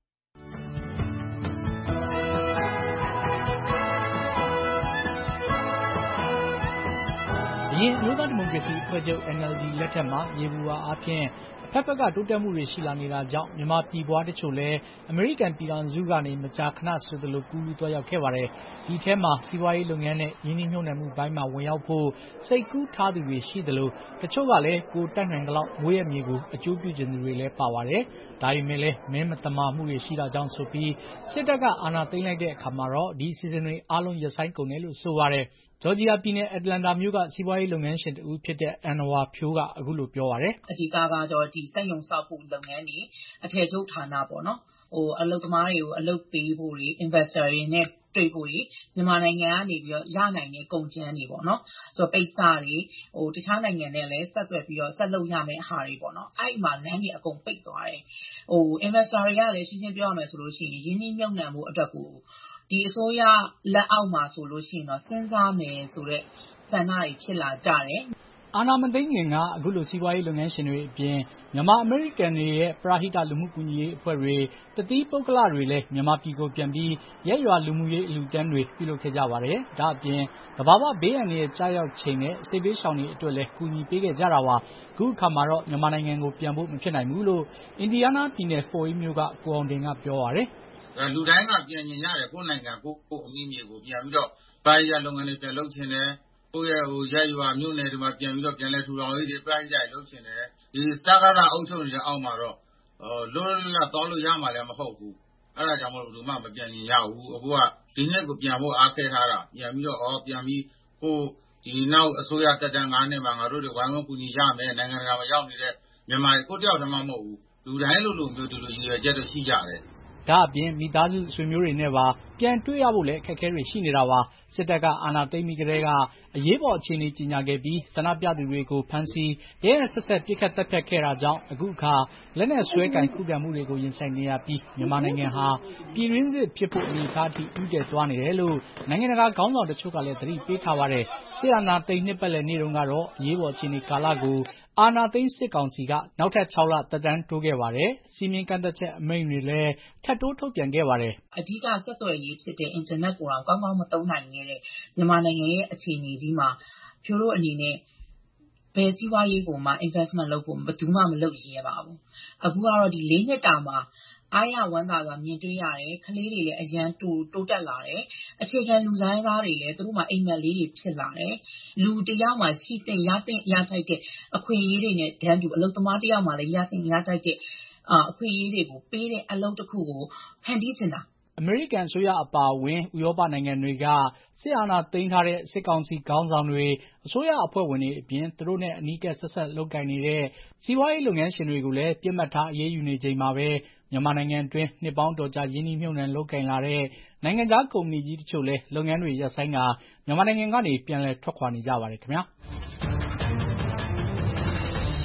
အရင်အမျိုးသားဒီမိုကရေစီအဖွဲ့ချုပ် N L D လက်ထက်မှာယေဘူဝါအားဖြင့်အဖက်ဖက်ကတိုးတက်မှုတွေရှိလာနေတာကြောင့်မြန်မာပြည်ပွားတချို့လည်းအမေရိကန်ပြည်ထောင်စုကနေမကြာခဏဆိုသလိုကူးလူသွားရောက်ခဲ့ပါတယ်ဒီထဲမှာစီးပွားရေးလုပ်ငန်းနဲ့ရင်းနှီးမြှုပ်နှံမှုဘိုင်းမှာဝင်ရောက်ဖို့စိတ်ကူးထားသူတွေရှိသလိုတချို့ကလည်းကိုတိုက်နိုင်တဲ့လောက်မွေးရမြေကိုအကျိုးပြုခြင်းတွေလည်းပါပါတယ်ဒါပေမဲ့လည်းမင်းမတမာမှုတွေရှိတာကြောင့်ဆိုပြီးစစ်တပ်ကအာဏာသိမ်းလိုက်တဲ့အခါမှာတော့ဒီစီစဉ်တွေအားလုံးရပ်ဆိုင်းကုန်တယ်လို့ဆိုပါတယ်ဂျော်ဂျီယာပြည်နယ်အတ္တလန္တာမြို့ကစီးပွားရေးလုပ်ငန်းရှင်တဦးဖြစ်တဲ့အန်နဝါဖြိုးကအခုလိုပြောပါတယ်အဓိကကတော့ဒီစက်ရုံဆောက်ဖို့လုပ်ငန်းတွေအထည်ချုပ်ဌာနပေါ့နော်ဟိုအလုပ်သမားတွေကိုအလုပ်ပေးဖို့တွေ investor တွေနဲ့တွေ့ဖို့တွေမြန်မာနိုင်ငံကနေပြီးတော့ရနိုင်တဲ့ကုန်ကျန်းတွေပေါ့နော်ဆိုတော့ပိတ်စတွေဟိုတခြားနိုင်ငံနဲ့လည်းဆက်သွယ်ပြီးတော့ဆက်လုပ်ရမယ့်ဟာတွေပေါ့နော်အဲ့ဒီမှာလမ်းတွေအကုန်ပိတ်သွားတယ်ဟို investor တွေကလည်းရှင်းရှင်းပြောရမယ်ဆိုလို့ရှိရင်ရင်းနှီးမြှုပ်နှံမှုအတွက်ကိုဒီအစိုးရလက်အောက်မှာဆိုလို့ရှိရင်တော့စဉ်းစားမယ်ဆိုတဲ့ဆန္ဒတွေဖြစ်လာကြတယ်အာနာမသိန်းငင်ကအခုလိုစီးပွားရေးလုပ်ငန်းရှင်တွေအပြင်မြန်မာအမေရိကန်တွေရဲ့ပရာဟိတလူမှုကူညီရေးအဖွဲ့တွေတတိပုဂ္ဂလတွေလည်းမြန်မာပြည်ကိုပြန်ပြီးရက်ရွာလူမှုရေးအလူတန်းတွေပြုလုပ်ခဲ့ကြပါတယ်။ဒါအပြင်သဘာဝဘေးအန္တရာယ်ကြားရောက်ချိန်နဲ့စေဘေးရှောင်တွေအတွက်လည်းကူညီပေးခဲ့ကြတာပါ။အခုအခါမှာတော့မြန်မာနိုင်ငံကိုပြန်ဖို့မဖြစ်နိုင်ဘူးလို့အင်ဒီယားနားပြည်နယ်ဖိုအေးမြို့ကကိုအောင်တင်ကပြောပါတယ်။လူတိုင်းကပြန်မြင်ရတယ်ကိုယ်နိုင်ငံကိုကိုအမိမြေကိုပြန်ပြီးတော့ပရာဟိတလုပ်ငန်းတွေပြန်လုပ်ချင်တယ်ကိုယ့်ရဲ့ဟိုရရွာမြို့နယ်တွေမှာပြန်ပြီးတော့ပြန်လဲထူထောင်ရေးတွေပရာဟိတလုပ်ချင်တယ်ဒီစကားတာအုပ်ချုပ်နေတဲ့အောက်မှာတော့လွတ်လွတ်လပ်သွားလို့ရမှာလည်းမဟုတ်ဘူးအဲ့ဒါကြောင့်မလို့ဘယ်သူမှမပြန်ရင်ရဘူးအခုကဒီနေ့ကိုပြန်ဖို့အားခဲထားတာပြန်ပြီးတော့အော်ပြန်ပြီးဟိုဒီနောက်အစိုးရတက်တန်း၅နှစ်မှာငါတို့တွေဝိုင်းဝန်းကူညီရမယ်နိုင်ငံတကာမှာရောက်နေတဲ့မြန်မာကိုတယောက်တည်းမှမဟုတ်ဘူးလူတိုင်းလိုလိုမျိုးဒီလိုရည်ရွယ်ချက်တွေရှိကြတယ်ဒါအပြင်မိသားစုဆွေမျိုးတွေနဲ့ပါပြန်တွေ့ရဖို့လည်းအခက်အခဲတွေရှိနေတာပါစစ်တပ်ကအာဏာသိမ်းပြီးကတည်းကအရေးပေါ်အခြေအနေကြီးညာခဲ့ပြီးဆန္ဒပြသူတွေကိုဖမ်းဆီးရဲရဲဆက်ဆက်ပစ်ခတ်တပ်ဖြတ်ခဲ့တာကြောင့်အခုအခါလက်နက်ဆွဲကင်ခုခံမှုတွေကိုရင်ဆိုင်နေရပြီးမြန်မာနိုင်ငံဟာပြည်တွင်းစစ်ဖြစ်ဖို့အနေအထားအထိဥတည်သွားနေတယ်လို့နိုင်ငံတကာခေါင်းဆောင်တချို့ကလည်းသတိပေးထားပါတယ်စစ်အာဏာသိမ်းနှစ်ပတ်လည်နေ့တုန်းကတော့အရေးပေါ်အခြေအနေကာလကိုအာဏာသိမ်းစစ်ကောင်စီကနောက်ထပ်၆လသက်တမ်းတိုးခဲ့ပါတယ်စီမင်းကန့်သက်ချက်အမိန့်တွေလည်းထပ်တိုးထုတ်ပြန်ခဲ့ပါတယ်အဓိကဆက်သွယ်ရေးဖြစ်တဲ့အင်တာနက်ကိုတော့ကောင်းကောင်းမသုံးနိုင်ခဲ့တဲ့မြန်မာနိုင်ငံရဲ့အခြေအနေကြီးမှာဖြိုးတို့အနေနဲ့ဘယ်စီးပွားရေးကိုမှ investment လုပ်ဖို့ဘယ်သူမှမလုပ်ရဲပါဘူးအခုကတော့ဒီ၄နှစ်တာမှာအားရဝမ်းသာစွာမြင်တွေ့ရတယ်ကလေးတွေလည်းအရန်တိုးတိုးတက်လာတယ်အခြေခံလူဆိုင်သားတွေလည်းသူတို့မှာအိမ်မက်လေးတွေဖြစ်လာတယ်လူတယောက်မှရှိတဲ့ရတဲ့ရထိုက်တဲ့အခွင့်အရေးတွေနဲ့တန်းတူအလုပ်သမားတယောက်မှလည်းရတဲ့ရထိုက်တဲ့အခွင့်အရေးတွေကိုပေးတဲ့အလုပ်တစ်ခုကိုဖန်တီးချင်တာအမေရိကန်အစိုးရအပါအဝင်ဥရောပနိုင်ငံတွေကစစ်အာဏာသိမ်းထားတဲ့စစ်ကောင်စီခေါင်းဆောင်တွေအစိုးရအဖွဲ့ဝင်တွေအပြင်သူတို့နဲ့အနီးကပ်ဆက်ဆက်လုပ်ကိုင်နေတဲ့စီးပွားရေးလုပ်ငန်းရှင်တွေကိုလည်းပြစ်မှတ်ထားအရေးယူနေချိန်မှာပဲမြန်မာနိုင်ငံတွင်းနှစ်ပေါင်းတော်ကြာရင်းနှီးမြှုပ်နှံလုပ်ကိုင်လာတဲ့နိုင်ငံခြားကုမ္ပဏီကြီးတချို့လည်းလုပ်ငန်းတွေရပ်ဆိုင်းတာမြန်မာနိုင်ငံကနေပြန်လည်ထွက်ခွာနေကြပါတယ်ခင်ဗျာ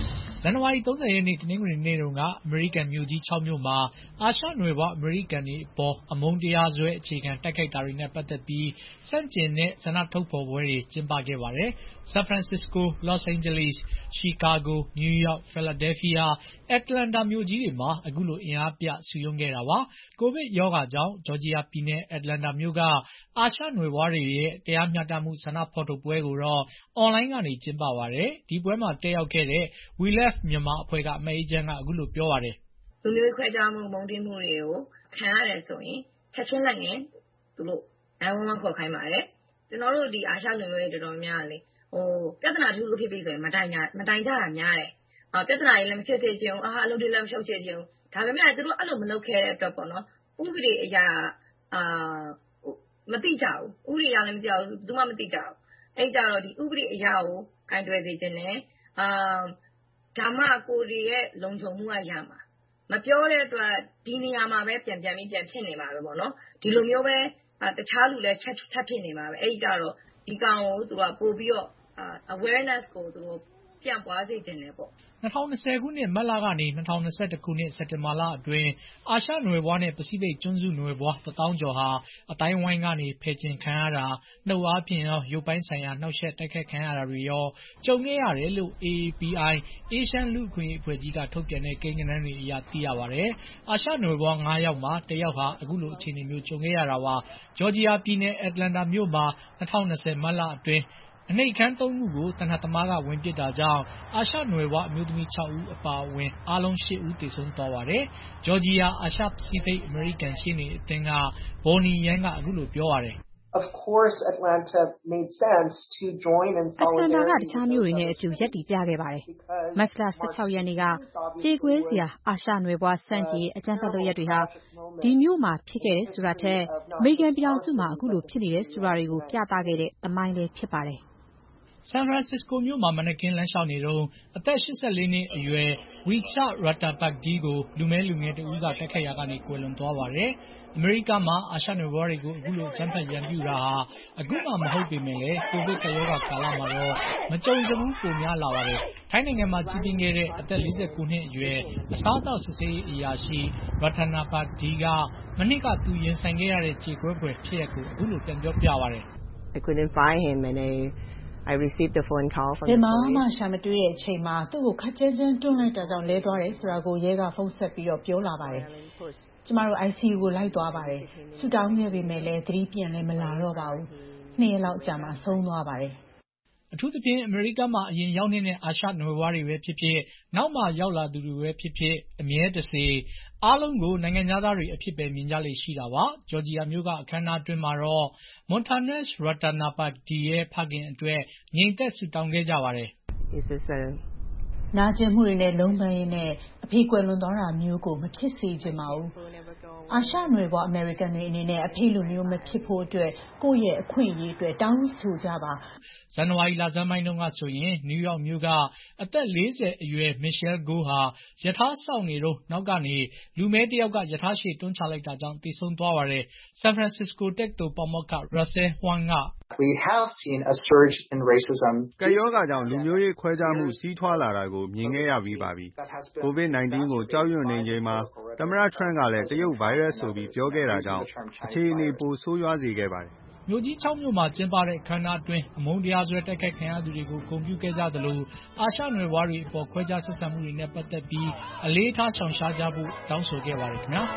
ဇန်နဝါရီ ၃၀ ရက်နေ့ တနင်္ဂနွေနေ့တုန်းက အမေရိကန်မြို့ကြီး ၆ မြို့မှာ အာရှနွယ်ဖွားအမေရိကန်တွေအပေါ် အမုန်းတရားစွဲအခြေခံတိုက်ခိုက်တာတွေနဲ့ပတ်သက်ပြီးဆန့်ကျင်တဲ့ဆန္ဒထုတ်ဖော်ပွဲတွေကျင်းပခဲ့ပါတယ်။ ဆန်ဖရန်စစ္စကို၊ လော့စ်အိန်ဂျလိစ်၊ ရှီကာဂို၊ နယူးယောက်၊ ဖီလာဒဲလ်ဖီးယား၊ အတ္တလန်တာမြို့ကြီးတွေမှာ အခုလိုအင်အားပြစုရုံးခဲ့တာပါ။ ကိုဗစ်ရောဂါကြောင့် ဂျော်ဂျီယာပြည်နယ် အတ္တလန်တာမြို့က အာရှနွယ်ဖွားတွေရဲ့တရားမျှတမှုဆန္ဒဖော်ထုတ်ပွဲကိုတော့ အွန်လိုင်းကနေကျင်းပပါတယ်။ ဒီပွဲမှာတက်ရောက်ခဲ့တဲ့ We Love Myanmar အဖွဲ့က မအေးချမ်းက အခုလိုပြောပါတယ်။ "လူမျိုးရေးခွဲခြားမှုမုန်းတီးမှုတွေကိုခံရတယ်ဆိုရင်ချက်ချင်းလက်ငင်းသူတို့နင်းဝန်းဝန်းခေါ်ခိုင်းပါတယ်။ကျနော်တို့ဒီအာရှလူမျိုးတွေတော်တော်များများကလေပြဿနာတစ်ခုခုဖြစ်ပြီဆိုရင်မတိုင်ကြမတိုင်ကြတာများတယ်။ပြဿနာတွေလည်းမဖြစ်စေချင်ဘူးအာအလုပ်တွေလည်းမရှုပ်စေချင်ဘူး။ဒါပေမဲ့သူတို့အဲ့လိုမလုပ်ခဲ့တဲ့အတွက်ပေါ့နော်ဥပဒေအရအာမသိကြဘူးဥပဒေအရလည်းမသိကြဘူးဘယ်သူမှမသိကြဘူးအဲ့ကြတော့ဒီဥပဒေအရကိုကင်တွယ်စေချင်တယ်အာဒါမှကိုယ်တွေရဲ့လုံခြုံမှုကရမှာမပြောတဲ့အတွက်ဒီနေရာမှာပဲပြန်ပြန်ပြီးပြန်ဖြစ်နေမှာပဲပေါ့နော်ဒီလိုမျိုးပဲတခြားလူလည်းချက်ချက်ဖြစ်နေမှာပဲအဲ့ကြတော့ဒီကောင်ကိုသူကပို့ပြီးတော့ awareness ကိုသူတို့ပြန့်ပွားစေချင်တယ်ပေါ့။၂၀၂၀ ခုနှစ်မတ်လကနေ၂၀၂၁ ခုနှစ်စက်တင်ဘာလအတွင်းအာရှနွယ်ဖွားနဲ့ပစိဖိတ်ကျွန်းစုနွယ်ဖွားတစ်သောင်းကျော်ဟာအတိုင်းဝိုင်းကနေဖယ်ကျဉ်ခံရတာနှုတ်အားဖြင့်ရောရုပ်ပိုင်းဆိုင်ရာနှောက်ယှက်တိုက်ခိုက်ခံရတာတွေရောကြုံခဲ့ရတယ်လို့ အေအေပီအိုင် Asian လူ့အခွင့်အရေးအဖွဲ့ကြီးကထုတ်ပြန်တဲ့ကိန်းဂဏန်းတွေအရသိရပါတယ်။အာရှနွယ်ဖွားငါးယောက်မှာတစ်ယောက်ဟာအခုလိုအခြေအနေမျိုးကြုံခဲ့ရတာပါ။ဂျော်ဂျီယာပြည်နယ်အတ္တလန်တာမြို့မှာ၂၀၂၀မတ်လအတွင်းအနှိပ်ခမ်းသုံးခုကိုသေနတ်သမားကဝင်ပစ်တာကြောင့်အာရှနွယ်ဖွားအမျိုးသမီးခြောက်ဦးအပါအဝင်အားလုံးရှစ်ဦးသေဆုံးသွားပါတယ်။ဂျော်ဂျီယာအာရှပစိဖိတ်အမေရိကန်ရှေ့နေအသင်းကဘော်နီယန်ကအခုလိုပြောပါတယ်။ Of course Atlanta made sense to join in solidarity အတ္တလန်တာကတခြားမြို့တွေနဲ့အတူရပ်တည်ပြခဲ့ပါတယ်။မတ်လ၁၆ရက်နေ့ကကြေကွဲစရာအာရှနွယ်ဖွားစန့်ကျင်အကြမ်းဖက်လုပ်ရက်တွေဟာဒီမြို့မှာဖြစ်ခဲ့တယ်ဆိုတာထက်အမေရိကန်ပြည်ထောင်စုမှာအခုလိုဖြစ်နေတယ်ဆိုတာတွေကိုပြသခဲ့တဲ့သမိုင်းလည်းဖြစ်ပါတယ်။ဆန်ဖရန်စစ္စကိုမြို့မှာမနက်ခင်းလမ်းလျှောက်နေတုန်းအသက်၈၄နှစ်အရွယ် Richard Rattabakdi ကိုလူမည်းလူငယ်တဦးကတိုက်ခိုက်ရာကနေကွယ်လွန်သွားပါတယ်။အမေရိကမှာအာရှနွယ်ဖွားတွေကိုအခုလိုအကြမ်းဖက်ရန်ပြုတာဟာအခုမှမဟုတ်ပေမဲ့လည်းကိုဗစ်ကပ်ရောဂါကာလမှာတော့မကြုံစဘူးပိုများလာပါတယ်။ထိုင်းနိုင်ငံမှာကြီးပြင်းခဲ့တဲ့အသက်၄၉နှစ်အရွယ်အစားအသောက်စစ်ဆေးရေးအရာရှိ Rattabakdi ကမနှစ်ကသူရင်ဆိုင်ခဲ့ရတဲ့ကြေကွဲဖွယ်ဖြစ်ရပ်ကိုအခုလိုပြန်ပြောပြပါတယ်။ I couldn't find him and I I received a phone call from ဘယ်မှာမှရှာမတွေ့တဲ့အချိန်မှာသူ့ကိုခက်ချမ်းချမ်းတွန်းလိုက်တာကြောင့်လဲသွားတယ်ဆိုတာကိုရဲကဖုန်းဆက်ပြီးတော့ပြောလာပါတယ်။ကျမတို့ အိုင်စီယူ ကိုလိုက်သွားပါတယ်။ဆူတောင်းခဲ့ပေမဲ့လည်းသတိပြန်လည်းမလာတော့ပါဘူး။နှစ်ရက်လောက်ကြာမှဆုံးသွားပါတယ်။အထူးသဖြင့်အမေရိကမှာအရင်ရောက်နေတဲ့အာရှနွယ်ဖွားတွေပဲဖြစ်ဖြစ်နောက်မှရောက်လာသူတွေပဲဖြစ်ဖြစ်အမြဲတစေအားလုံးကိုနိုင်ငံခြားသားတွေအဖြစ်ပဲမြင်ကြလေ့ရှိတာပါ။ဂျော်ဂျီယာမြို့ကအခမ်းအနားအတွင်းမှာတော့ Montanas Rattanapakdi ရဲ့ဖခင်အတွက်ငြိမ်သက်ဆုတောင်းခဲ့ကြပါတယ်။နာကျင်မှုတွေနဲ့လုံးပန်းရင်းနဲ့အဖေကွယ်လွန်သွားတာမျိုးကိုမဖြစ်စေချင်ပါဘူး။အာရှနွယ်ဖွားအမေရိကန်တွေအနေနဲ့အဖေလိုမျိုးမဖြစ်ဖို့အတွက်ကိုယ့်ရဲ့အခွင့်အရေးအတွက်တောင်းဆိုကြပါ။ဇန်နဝါရီလဆန်းပိုင်းတုန်းကဆိုရင်နယူးယောက်မြို့ကအသက်၄၀အရွယ် Michelle Go ဟာရထားစောင့်နေတုန်းနောက်ကနေလူမည်းတယောက်ကရထားရှည်တွန်းချလိုက်တာကြောင့်သေဆုံးသွားပါတယ်။ဆန်ဖရန်စစ္စကိုတက္ကသိုလ်ပါမောက္ခ Russell Huang က We have seen a surge in racism ကပ်ရောဂါကြောင့်လူမျိုးရေးခွဲခြားမှုကြီးထွားလာတာကိုမြင်ခဲ့ရပြီးပါပြီ။ ကိုဗစ်၁၉ ကိုကြောက်ရွံ့နေချိန်မှာသမ္မတထရမ့်ကလည်းတရုတ်ဗိုင်းရပ်စ်ဆိုပြီးပြောခဲ့တာကြောင့်အခြေအနေပိုဆိုးရွားစေခဲ့ပါတယ်။မြို့ကြီး၆မြို့မှာကျင်းပတဲ့အခမ်းအနားအတွင်းအမုန်းတရားစွဲတိုက်ခိုက်ခံရသူတွေကိုဂုဏ်ပြုခဲ့ကြသလိုအာရှနွယ်ဖွားတွေအပေါ်ခွဲခြားဆက်ဆံမှုတွေနဲ့ပတ်သက်ပြီးအလေးထားရှောင်ရှားကြဖို့တောင်းဆိုခဲ့ပါတယ်ခင်ဗျာ။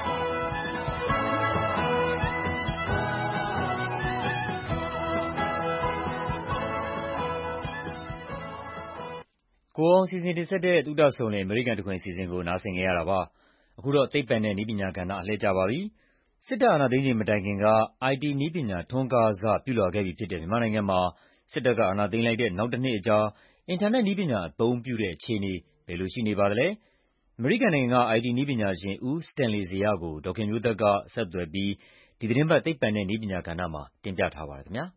ကိုအောင်စီစဉ်တင်ဆက်တဲ့သုတဆုံနဲ့အမေရိကန်တခွင်အစီအစဉ်ကိုနားဆင်ကြရတာပါ။အခုတော့သိပ္ပံနဲ့နည်းပညာကဏ္ဍအလှည့်ကျပါပြီ။စစ်တပ်အာဏာသိမ်းချိန်မတိုင်ခင်က အိုင်တီနည်းပညာထွန်းကားစပြုလာခဲ့ပြီဖြစ်တဲ့မြန်မာနိုင်ငံမှာစစ်တပ်ကအာဏာသိမ်းလိုက်တဲ့နောက်တစ်နှစ်အကြာအင်တာနက်နည်းပညာအသုံးပြုတဲ့အခြေအနေဘယ်လိုရှိနေပါသလဲ။အမေရိကန်နိုင်ငံကအိုင်တီနည်းပညာရှင်ဦးစတန်လီဇေယျကိုဒေါ်ခင်မျိုးသက်ကဆက်သွယ်ပြီးဒီသီတင်းပတ်သိပ္ပံနဲ့နည်းပညာကဏ္ဍမှာတင်ပြထားပါတယ်ခင်ဗျာ။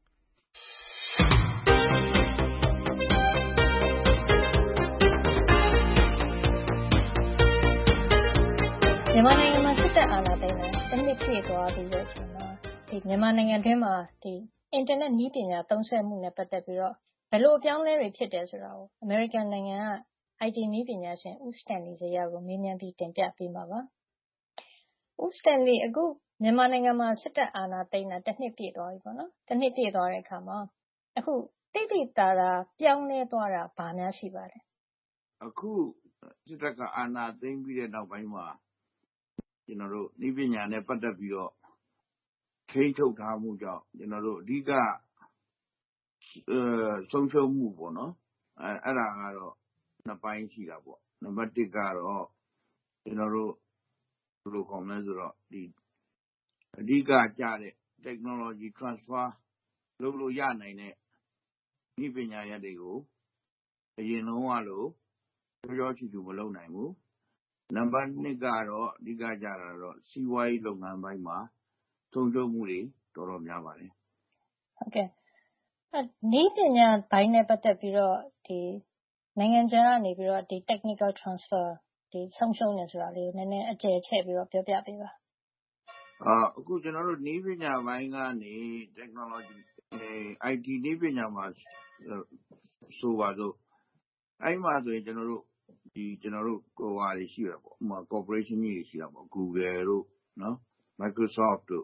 မြန်မာနိုင်ငံမှာစစ်တပ်အာဏာသိမ်းတာတစ်နှစ်ပြည့်သွားပြီးတဲ့အချိန်မှာဒီမြန်မာနိုင်ငံတွင်းမှာဒီအင်တာနက်နည်းပညာသုံးစွဲမှုနဲ့ပတ်သက်ပြီးတော့ဘယ်လိုအပြောင်းအလဲတွေဖြစ်တယ်ဆိုတာကိုအမေရိကန်နိုင်ငံကအိုင်တီ နည်းပညာရှင် ဦးစတန်လီဇေယျကိုမေးမြန်းပြီးတင်ပြပေးမှာပါ။ဦးစတန်လီအခုမြန်မာနိုင်ငံမှာစစ်တပ်အာဏာသိမ်းတာတနှစ်ပြည့်သွားပြီပေါ့နော်။တနှစ်ပြည့်သွားတဲ့အခါမှာအခုသိသိသာသာပြောင်းလဲသွားတာဘာများရှိပါလဲ။အခုစစ်တပ်ကအာဏာသိမ်းပြီးတဲ့နောက်ပိုင်းမှာကျွန်တော်တို့နည်းပညာနဲ့ပတ်သက်ပြီးတော့ထိန်းချုပ်ထားမှုကြောင့်ကျွန်တော်တို့အဓိကအဲဆုံးရှုံးမှုပေါ့နော်အဲအဲ့ဒါကတော့နှစ်ပိုင်းရှိတာပေါ့နံပါတ်တစ်ကတော့ကျွန်တော်တို့ဘယ်လိုခေါ်မလဲဆိုတော့ဒီအဓိကကြတဲ့ technology transfer လုပ်လို့ရနိုင်တဲ့ဒီပညာရပ်တွေကိုအရင်လုံးဝလို့ကြောချူချူမလုပ်နိုင်ဘူးနံပါတ်နှစ်ကတော့အဓိကကြတာတော့စီးပွားရေးလုပ်ငန်းပိုင်းမှာဆုံးရှုံးမှုတွေတော်တော်များပါတယ်ဟုတ်ကဲ့နည်းပညာပိုင်းနဲ့ပတ်သက်ပြီးတော့ဒီနိုင်ငံခြားကနေပြီးတော့ဒီ technical transfer ဒီဆုံးရှုံးနေဆိုတာလေးကိုနည်းနည်းအကျယ်ချဲ့ပြီးတော့ပြောပြပေးပါအာအခုကျွန်တော်တို့နည်းပညာပိုင်းကနေ technology အဲ အိုင်တီ နည်းပညာမှာဆိုပါစို့အဲ့မှာဆိုရင်ကျွန်တော်တို့ဒီကျွန်တော်တို့ကိုဟာတွေရှိရပေါ့ဥပမာ corporation ကြီးတွေရှိတာပေါ့ Google တို့နော် Microsoft တို့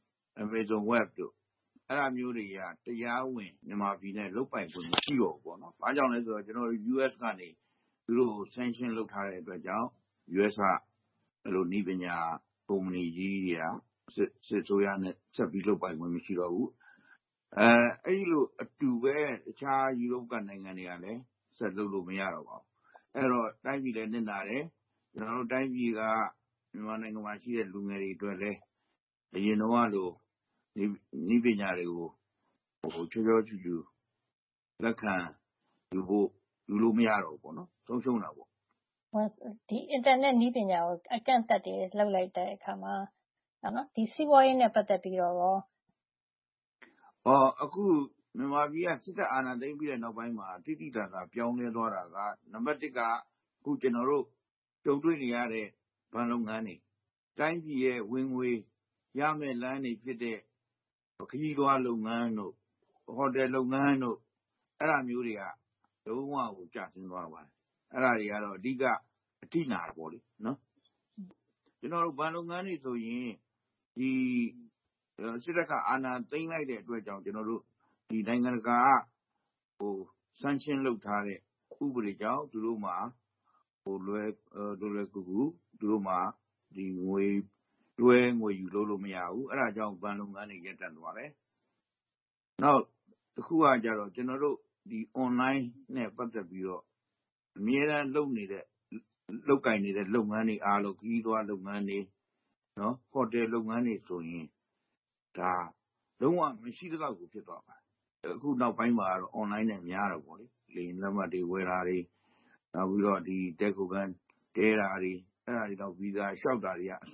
Amazon Web တို့အဲ့အမျိုးတွေကတရားဝင်မြန်မာပြည်နဲ့လုတ်ပိုင်ခွင့်မရှိတော့ဘူးပေါ့နော်။ဘာကြောင့်လဲဆိုတော့ကျွန်တော်တို့ ယူ အက်စ် ကနေသူတို့ sanction လုပ်ထားတဲ့အတွက်ကြောင့် ယူ အက်စ် ကအဲ့လိုနည်းပညာကုမ္ပဏီကြီးတွေကစစ်စစ်ဆိုရနဲ့ဆက်ပြီးလုတ်ပိုင်ခွင့်မရှိတော့ဘူး။အဲအဲ့လိုအတူပဲတခြားယူရိုပနိုင်ငံတွေကလည်းဆက်လုပ်လို့မရတော့ပါဘူး။အဲ့တော့တိုင်းပြည်လည်းနစ်နာတယ်ကျွန်တော်တို့တိုင်းပြည်ကမြန်မာနိုင်ငံမှာရှိတဲ့လူငယ်တွေအတွက်လည်းအရင်တော့လို့ဒီနည်းပညာတွေကိုဟိုချောချောချူချူလက်ခံယူဖို့ယူလို့မရတော့ဘူးပေါ့နော်ဆုံးရှုံးတာပေါ့ဒီ internet နည်းပညာကိုအကန့်အသတ်တွေလောက်လိုက်တဲ့အခါမှာနော်ဒီစီးပွားရေးနဲ့ပတ်သက်ပြီးတော့ရောအော်အခုမြန်မာပြည်ကစစ်တပ်အာဏာသိမ်းပြီးတဲ့နောက်ပိုင်းမှာတိတိကျကျပြောင်းလဲသွားတာကနံပါတ်တစ်ကအခုကျွန်တော်တို့ကြုံတွေ့နေရတဲ့ဗန်လုပ်ငန်းတွေတိုင်းပြည်ရဲ့ဝင်ငွေရမယ့်လမ်းတွေဖြစ်တဲ့ခရီးသွားလုပ်ငန်းတို့ဟိုတယ်လုပ်ငန်းတို့အဲ့ဒါမျိုးတွေကလုံးဝကိုကျဆင်းသွားပါတယ်အဲ့ဒါတွေကတော့အဓိကအထိနာပေါ့လေနော်ကျွန်တော်တို့ဗန်လုပ်ငန်းတွေဆိုရင်ဒီစစ်တပ်ကအာဏာသိမ်းလိုက်တဲ့အတွက်ကြောင့်ကျွန်တော်တို့ဒီနိုင်ငံတကာဟို sanction လုပ်ထားတဲ့ဥပဒေကြောင့်သူတို့မှာဟိုလွယ်လွယ်လွယ်ကူကူသူတို့မှာဒီငွေတွဲငွေယူလို့လို့မရဘူးအဲ့ဒါကြောင့်ဗန်လုပ်ငန်းတွေရပ်တန့်သွားတယ်နောက်တစ်ခုကကြတော့ကျွန်တော်တို့ဒီ online နဲ့ပတ်သက်ပြီးတော့အများအားလုပ်နေတဲ့လုပ်ကင်နေတဲ့လုပ်ငန်းတွေအားလုံးခရီးသွားလုပ်ငန်းတွေနော်ဟိုတယ်လုပ်ငန်းတွေဆိုရင်ဒါလုံးဝမရှိတဲ့လောက်ကိုဖြစ်သွားပါတယ်အခုနောက်ပိုင်းမှာတော့ online နဲ့များတော့ဗောလေလေလက်မှတ်တွေဝယ်တာတွေနောက်ပြီးတော့ဒီတက်ကိုကန်တဲတာတွေအဲ့ဒါတွေတော့ဗီဇာလျှောက်တာတွေကအစ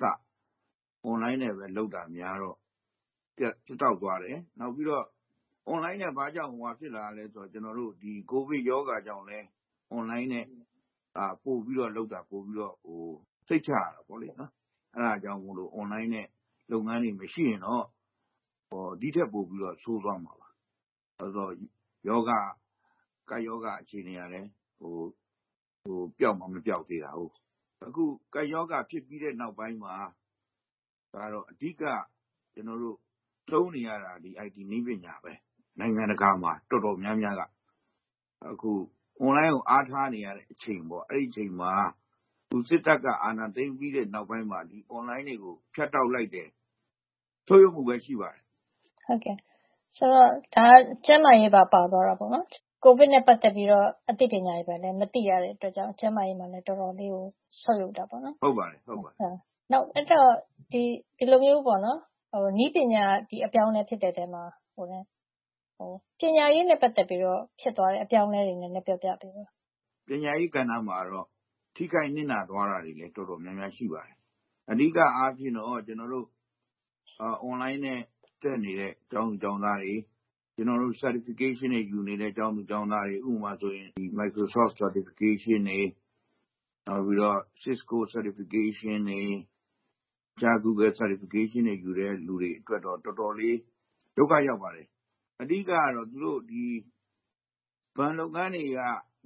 online နဲ့ပဲလုပ်တာများတော့ပြတ်တောက်သွားတယ်နောက်ပြီးတော့ online နဲ့ဘာကြောင့်ဟိုဟာဖြစ်လာလဲဆိုတော့ကျွန်တော်တို့ဒီကိုဗစ်ရောဂါကြောင့်လဲ online နဲ့အာပို့ပြီးတော့လုပ်တာပို့ပြီးတော့ဟိုစိတ်ချရတာဗောလေနော်အဲ့ဒါကြောင့်မို့လို့ online နဲ့လုပ်ငန်းတွေမရှိရင်တော့ဟောဒီထက်ပို့ပြီးတော့ဆိုးသွားမှာပါအဲ့တော့ယောဂကယောဂအခြေအနေရတယ်ဟိုဟိုပျောက်မှမပျောက်သေးတာဟုတ်အခုကယောဂဖြစ်ပြီးတဲ့နောက်ပိုင်းမှာဒါတော့အဓိကကျွန်တော်တို့သုံးနေရတာဒီ အိုင်တီ နည်းပညာပဲနိုင်ငံတကာမှာတော်တော်များများကအခု online ကိုအားထားနေရတဲ့အချိန်ပေါ့အဲ့ဒီအချိန်မှာသူစစ်တပ်ကအာဏာသိမ်းပြီးတဲ့နောက်ပိုင်းမှာဒီ online တွေကိုဖြတ်တောက်လိုက်တယ်ဆိုရုံမှုပဲရှိပါတယ်ဟုတ်ကဲ့ဆိုတော့ဒါကျန်းမာရေးပါပါသွားတာပေါ့နော်ကိုဗစ်နဲ့ပတ်သက်ပြီးတော့အသိပညာတွေပဲလည်းမသိရတဲ့အတွက်ကြောင့်ကျန်းမာရေးမှာလည်းတော်တော်လေးကိုဆုတ်ယုတ်တာပေါ့နော်ဟုတ်ပါတယ်ဟုတ်ပါတယ်နောက်အဲ့တော့ဒီဒီလိုမျိုးပေါ့နော်ဟိုနည်းပညာဒီအပြောင်းအလဲဖြစ်တဲ့တဲမှာဟိုလဲဟိုပညာရေးနဲ့ပတ်သက်ပြီးတော့ဖြစ်သွားတဲ့အပြောင်းအလဲတွေနဲ့လည်းပြောပြပေးပါပညာရေးကဏ္ဍမှာတော့ထိခိုက်နစ်နာသွားတာတွေလည်းတော်တော်များများရှိပါတယ်အဓိကအားဖြင့်တော့ကျွန်တော်တို့အာ online နဲ့တက်နေတဲ့ကျောင်းကျောင်းသားတွေကျွန်တော်တို့ certification တွေယူနေတဲ့ကျောင်းသူကျောင်းသားတွေဥပမာဆိုရင်ဒီ Microsoft certification တွေနောက်ပြီးတော့ Cisco certification တွေဂျာ Google certification တွေယူတဲ့လူတွေအတွက်တော့တော်တော်လေးဒုက္ခရောက်ပါတယ်အဓိကကတော့သူတို့ဒီဘဏ်လုပ်ငန်းတွေက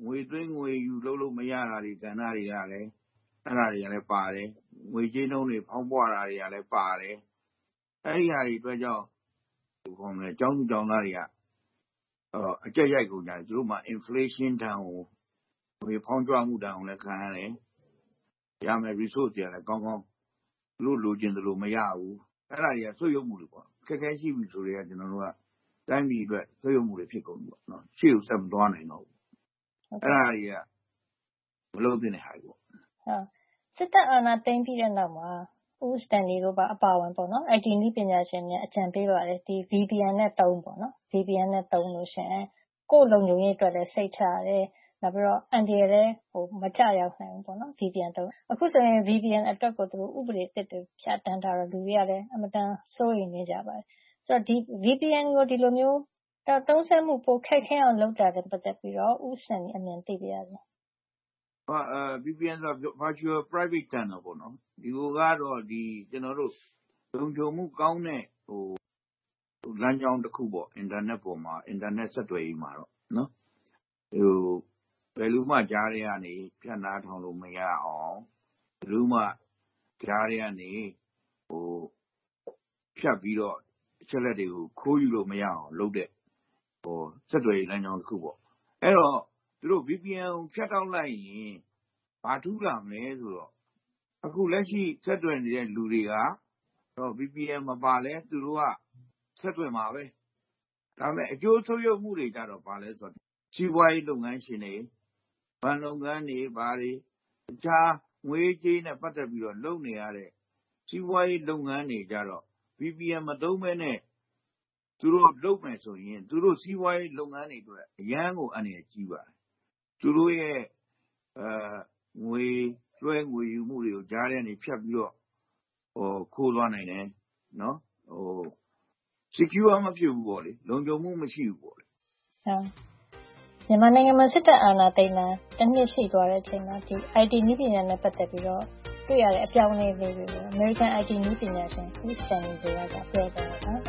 ငွေသွင်းငွေယူလုပ်လို့မရတာတွေကဏ္ဍတွေကလည်းအဲ့ဒါတွေကလည်းပါတယ်ငွေကြေးနှုန်းတွေဖောင်းပွားတာတွေကလည်းပါတယ်အဲ့ဒီဟာတွေအတွက်ကြောင့်ဟိုခေါ်မယ်ကျောင်းသူကျောင်းသားတွေကအော်အကြက်ရိုက်ကုန်ကြတယ်သူတို့မှာ inflation တန်ကိုငွေဖောင်းကြွမှုတန်ကိုလည်းခံရတယ်ရမယ် resource တွေလည်းကောင်းကောင်းသူတို့လိုချင်သလိုမရဘူးအဲ့ဒါတွေကဆွေးရုံမှုတွေပေါ့ခက်ခဲရှိပြီဆိုတော့ကျွန်တော်တို့ကတိုင်းပြည်အတွက်ဆွေးရုံမှုတွေဖြစ်ကုန်ပြီပေါ့နော်ရှေ့ကိုဆက်မသွားနိုင်တော့ဘူးအဲ့ဒါတွေကမလုပ်သင့်တဲ့ဟာတွေပေါ့ဟုတ်စစ်တပ်အာဏာသိမ်းပြီးတဲ့နောက်မှာဦးစတန်လီတို့ပါအပါဝင်ပေါ့နော် ไอ ที နည်းပညာရှင်တွေအကြံပေးပါတယ်ဒီ ဗီ ပီ အန် နဲ့တုံးပေါ့နော် ဗီ ပီ အန် နဲ့တုံးလို့ရှင်ကိုယ်လုံခြုံရေးအတွက်လည်းစိတ်ချရတယ်နောက်ပြီးတော့အန်ဒီရလည်းဟိုမကြရောက်နိုင်ဘူးပေါ့နော် ဗီ ပီ အန် တုံးအခုဆိုရင် ဗီ ပီ အန် အတွက်ကိုသူတို့ဥပဒေတစ်တွေဖြတ်တန်းထားတော့လူတွေကလည်းအမတန်စိုးရိမ်နေကြပါတယ်ဆိုတော့ဒီ ဗီ ပီ အန် ကိုဒီလိုမျိုးတုံးဆက်မှုပိုခက်ခဲအောင်လုပ်တာတဲ့ပတ်သက်ပြီးတော့ဦးစတန်လီအမြင်သိပြရစီဟာအဲ ဗီ ပီ အန် ဆိုတော့ virtual private channel ပေါ့နော်ဒီကိုကတော့ဒီကျွန်တော်တို့လုံခြုံမှုကောင်းတဲ့ဟိုလမ်းကြောင်းတစ်ခုပေါ့ internet ပေါ်မှာ internet ဆက်သွယ်ရေးမှာတော့နော်ဟိုဘယ်လိုမှကြားရကနေဖြတ်နာထောင်လို့မရအောင်ဘယ်လိုမှကြားရကနေဟိုဖြတ်ပြီးတော့အချက်လက်တွေကိုခိုးယူလို့မရအောင်လုပ်တဲ့ဟိုဆက်သွယ်ရေးလမ်းကြောင်းတစ်ခုပေါ့အဲ့တော့သူတို့ ဗီ ပီ အန် ကိုဖြတ်တောက်လိုက်ရင်ဘာထူးလာမလဲဆိုတော့အခုလက်ရှိဆက်သွယ်နေတဲ့လူတွေကတော့ ဗီ ပီ အန် မပါလဲသူတို့ကဆက်သွယ်မှာပဲဒါပေမဲ့အကျိုးဆုပ်ယုပ်မှုတွေကြတော့ဘာလဲဆိုတော့စီးပွားရေးလုပ်ငန်းရှင်တွေဘဏ်လုပ်ငန်းတွေဘာတွေတခြားငွေကြေးနဲ့ပတ်သက်ပြီးတော့လုပ်နေရတဲ့စီးပွားရေးလုပ်ငန်းတွေကြတော့ ဗီ ပီ အန် မသုံးမဲနဲ့သူတို့လုပ်မယ်ဆိုရင်သူတို့စီးပွားရေးလုပ်ငန်းတွေအတွက်အရန်ကိုအန္တရာယ်ကြီးပါတယ်သူတို့ရဲ့အဲငွေလွှဲငွေယူမှုတွေကိုကြားထဲကနေဖြတ်ပြီးတော့ဟိုခိုးသွားနိုင်တယ်နော်ဟို secure မဖြစ်ဘူးပေါ့လေလုံခြုံမှုမရှိဘူးပေါ့လေဟုတ်မြန်မာနိုင်ငံမှာစစ်တပ်အာဏာသိမ်းတာတစ်နှစ်ရှိသွားတဲ့အချိန်မှာဒီ ไอ ที နည်းပညာနဲ့ပတ်သက်ပြီးတော့တွေ့ရတဲ့အပြောင်းအလဲလေးတွေကို American ไอ ที နည်းပညာရှင်ဦးစတန်လီဇေယျကပြောသွားတာနော်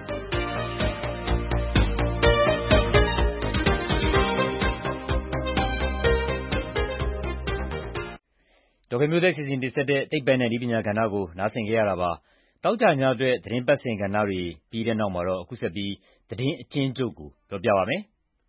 ဒေါက်တာမျိုးသက်စီစဉ်တင်ဆက်တဲ့သိပ္ပံနဲ့နည်းပညာကဏ္ဍကိုနားဆင်ကြရတာပါတောက်ကြညအတွက်သတင်းပတ်စဉ်ကဏ္ဍတွေပြီးတဲ့နောက်မှာတော့အခုဆက်ပြီးသတင်းအကျဉ်းချုပ်ကိုပြောပြပါမယ်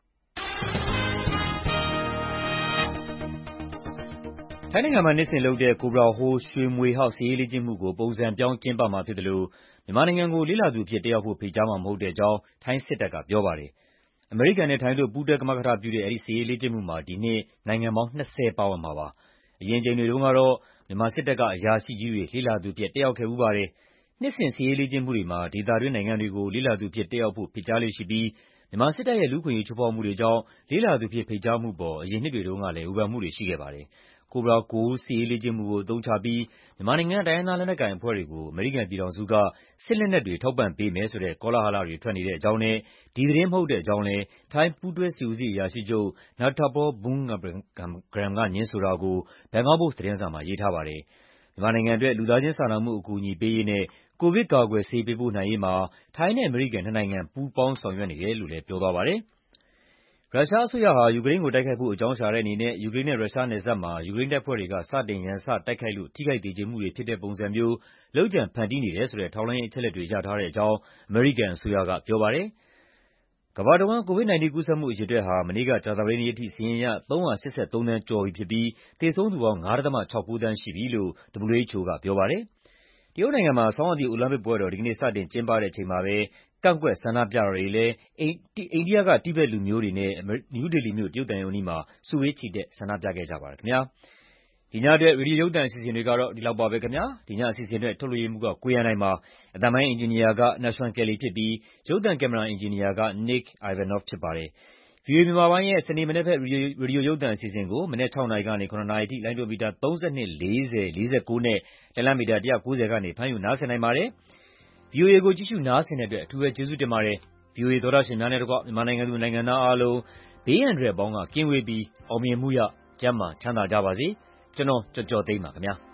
ထိုင်းနိုင်ငံမှာနှစ်စဉ်လုပ်တဲ့ကိုဘရာဟိုးရွှေမွေဟောက်စီရေးလေ့ကျင့်မှုကိုပုံစံပြောင်းကျင်းပမှာဖြစ်တယ်လို့မြန်မာနိုင်ငံကိုလေ့လာသူအဖြစ်တက်ရောက်ဖို့ဖိတ်ကြားမှာမဟုတ်တဲ့အကြောင်းထိုင်းစစ်တပ်ကပြောပါတယ်အမေရိကန်နဲ့ထိုင်းတို့ပူးတွဲကမကထပြုတဲ့အဲဒီစီရေးလေ့ကျင့်မှုမှာဒီနှစ်နိုင်ငံပေါင်း၂၀ပါဝင်မှာပါအရင်ချိန်တွေတုန်းကတော့မြန်မာစစ်တပ်ကအရာရှိကြီးတွေလေ့လာသူအဖြစ်တက်ရောက်ခဲ့ဦးပါတယ်နှစ်စဉ်စီရေးလေ့ကျင့်မှုတွေမှာဒေသတွင်းနိုင်ငံတွေကိုလေ့လာသူအဖြစ်တက်ရောက်ဖို့ဖိတ်ကြားလေ့ရှိပြီးမြန်မာစစ်တပ်ရဲ့လူ့အခွင့်အရေးချိုးဖောက်မှုတွေကြောင့်လေ့လာသူအဖြစ်ဖိတ်ကြားမှုပေါ်အရင်နှစ်တွေတုန်းကလည်းဝေဖန်မှုတွေရှိခဲ့ပါတယ်ကိုဘရာကိုစစ်ရေးလေ့ကျင့်မှုကိုအသုံးချပြီးမြန်မာနိုင်ငံတိုင်းရင်းသားလက်နက်ကိုင်အဖွဲ့တွေကိုအမေရိကန်ပြည်ထောင်စုကစစ်လက်နက်တွေထောက်ပံ့ပေးမယ်ဆိုတဲ့ကောလဟလတွေထွက်နေတဲ့အကြောင်းနဲ့ဒီသတင်းမဟုတ်တဲ့အကြောင်းလည်းထိုင်းပူးတွဲစစ်ဦးစီးအရာရှိချုပ် Nattapol Boonngabram ကငြင်းဆိုတာကို Bangkok Post သတင်းစာမှာရေးထားပါတယ်မြန်မာနိုင်ငံအတွက်လူသားချင်းစာနာမှုအကူအညီပေးရေးနဲ့ကိုဗစ်ကာကွယ်ဆေးပေးပို့နိုင်ရေးမှာထိုင်းနဲ့အမေရိကန်နှစ်နိုင်ငံပူးပေါင်းဆောင်ရွက်နေတယ်လို့လည်းပြောသွားပါတယ်ရုရှားအစိုးရဟာယူကရိန်းကိုတိုက်ခိုက်ဖို့အကြောင်းရှာတဲ့အနေနဲ့ယူကရိန်းနဲ့ရုရှားနယ်စပ်မှာယူကရိန်းတပ်ဖွဲ့တွေကစတင်ရန်စတိုက်ခိုက်လို့ထိခိုက်သေကျေမှုတွေဖြစ်တဲ့ပုံစံမျိုးလုပ်ကြံဖန်တီးနေတယ်ဆိုတဲ့ထောက်လှမ်းရေးအချက်အလက်တွေရထားတဲ့အကြောင်းအမေရိကန်အစိုးရကပြောပါတယ်ကမ္ဘာတဝန်းကိုဗစ် -19 ကူးစက်မှုအရေအတွက်ဟာမနေ့ကကြာသပတေးနေ့အထိစာရင်းအရသုံးရာ၈၃သန်းကျော်ပြီဖြစ်ပြီးသေဆုံးသူပေါင်း ၅.၆၉ သန်းရှိပြီလို့ ဒဗလျူ အိတ်ချ်အို ကပြောပါတယ်။တရုတ်နိုင်ငံမှာဆောင်းရာသီအိုလံပစ်ပွဲတော်ဒီကနေ့စတင်ကျင်းပတဲ့အချိန်မှာပဲကန့်ကွက်ဆန္ဒပြတာတွေလည်းအိန္ဒိယကတိဘက်လူမျိုးတွေနဲ့နယူးဒေလီမြို့တရုတ်သံရုံးအနီးမှာစုဝေးချီတက်ဆန္ဒပြခဲ့ကြပါတယ်ခင်ဗျာ။ဒီညအတွက်ရေဒီယိုရုပ်သံအစီအစဉ်တွေကတော့ဒီလောက်ပါပဲခင်ဗျာ။ဒီညအစီအစဉ်အတွက်ထုတ်လွှင့်ရေးမှူးကကိုရန်နိုင်ပါအသံပိုင်းအင်ဂျင်နီယာက Nashwan Kelly ဖြစ်ပြီးရုပ်သံကင်မရာအင်ဂျင်နီယာက Nick Ivanov ဖြစ်ပါတယ်။ ဗွီအိုအေမြန်မာပိုင်းရဲ့စနေမနက်ဘက်ရေဒီယိုရုပ်သံအစီအစဉ်ကိုမနက်၆နာရီကနေ၇နာရီထိလိုင်းဒိုမီတာ၃၂၊၄၀၊၄၉နဲ့တလမီတာ၁၉၀ကနေဖမ်းယူနားဆင်နိုင်ပါတယ်။ ဗွီအိုအေကိုကြည့်ရှုနားဆင်တဲ့အတွက်အထူးပဲကျေးဇူးတင်ပါတယ်။ ဗွီအိုအေသောတာရှင်များနဲ့တကွမြန်မာနိုင်ငံသူနိုင်ငံသားအားလုံးဘေးအန္တရာယ်ပေါင်းကကင်းဝေးပြီးအောင်မြင်မှုရကျန်းမာချမ်းသာကြပါစေ။ကျွန်တော်ကျော်ကျော်သိန်းပါခင်ဗျာ။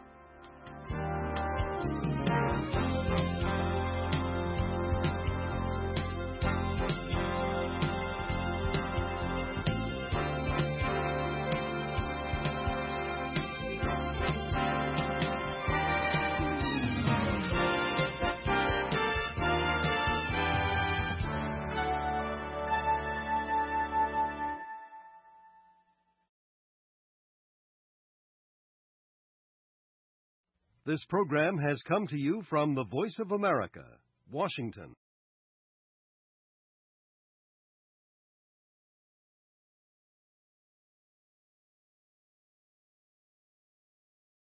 This program has come to you from the Voice of America, Washington.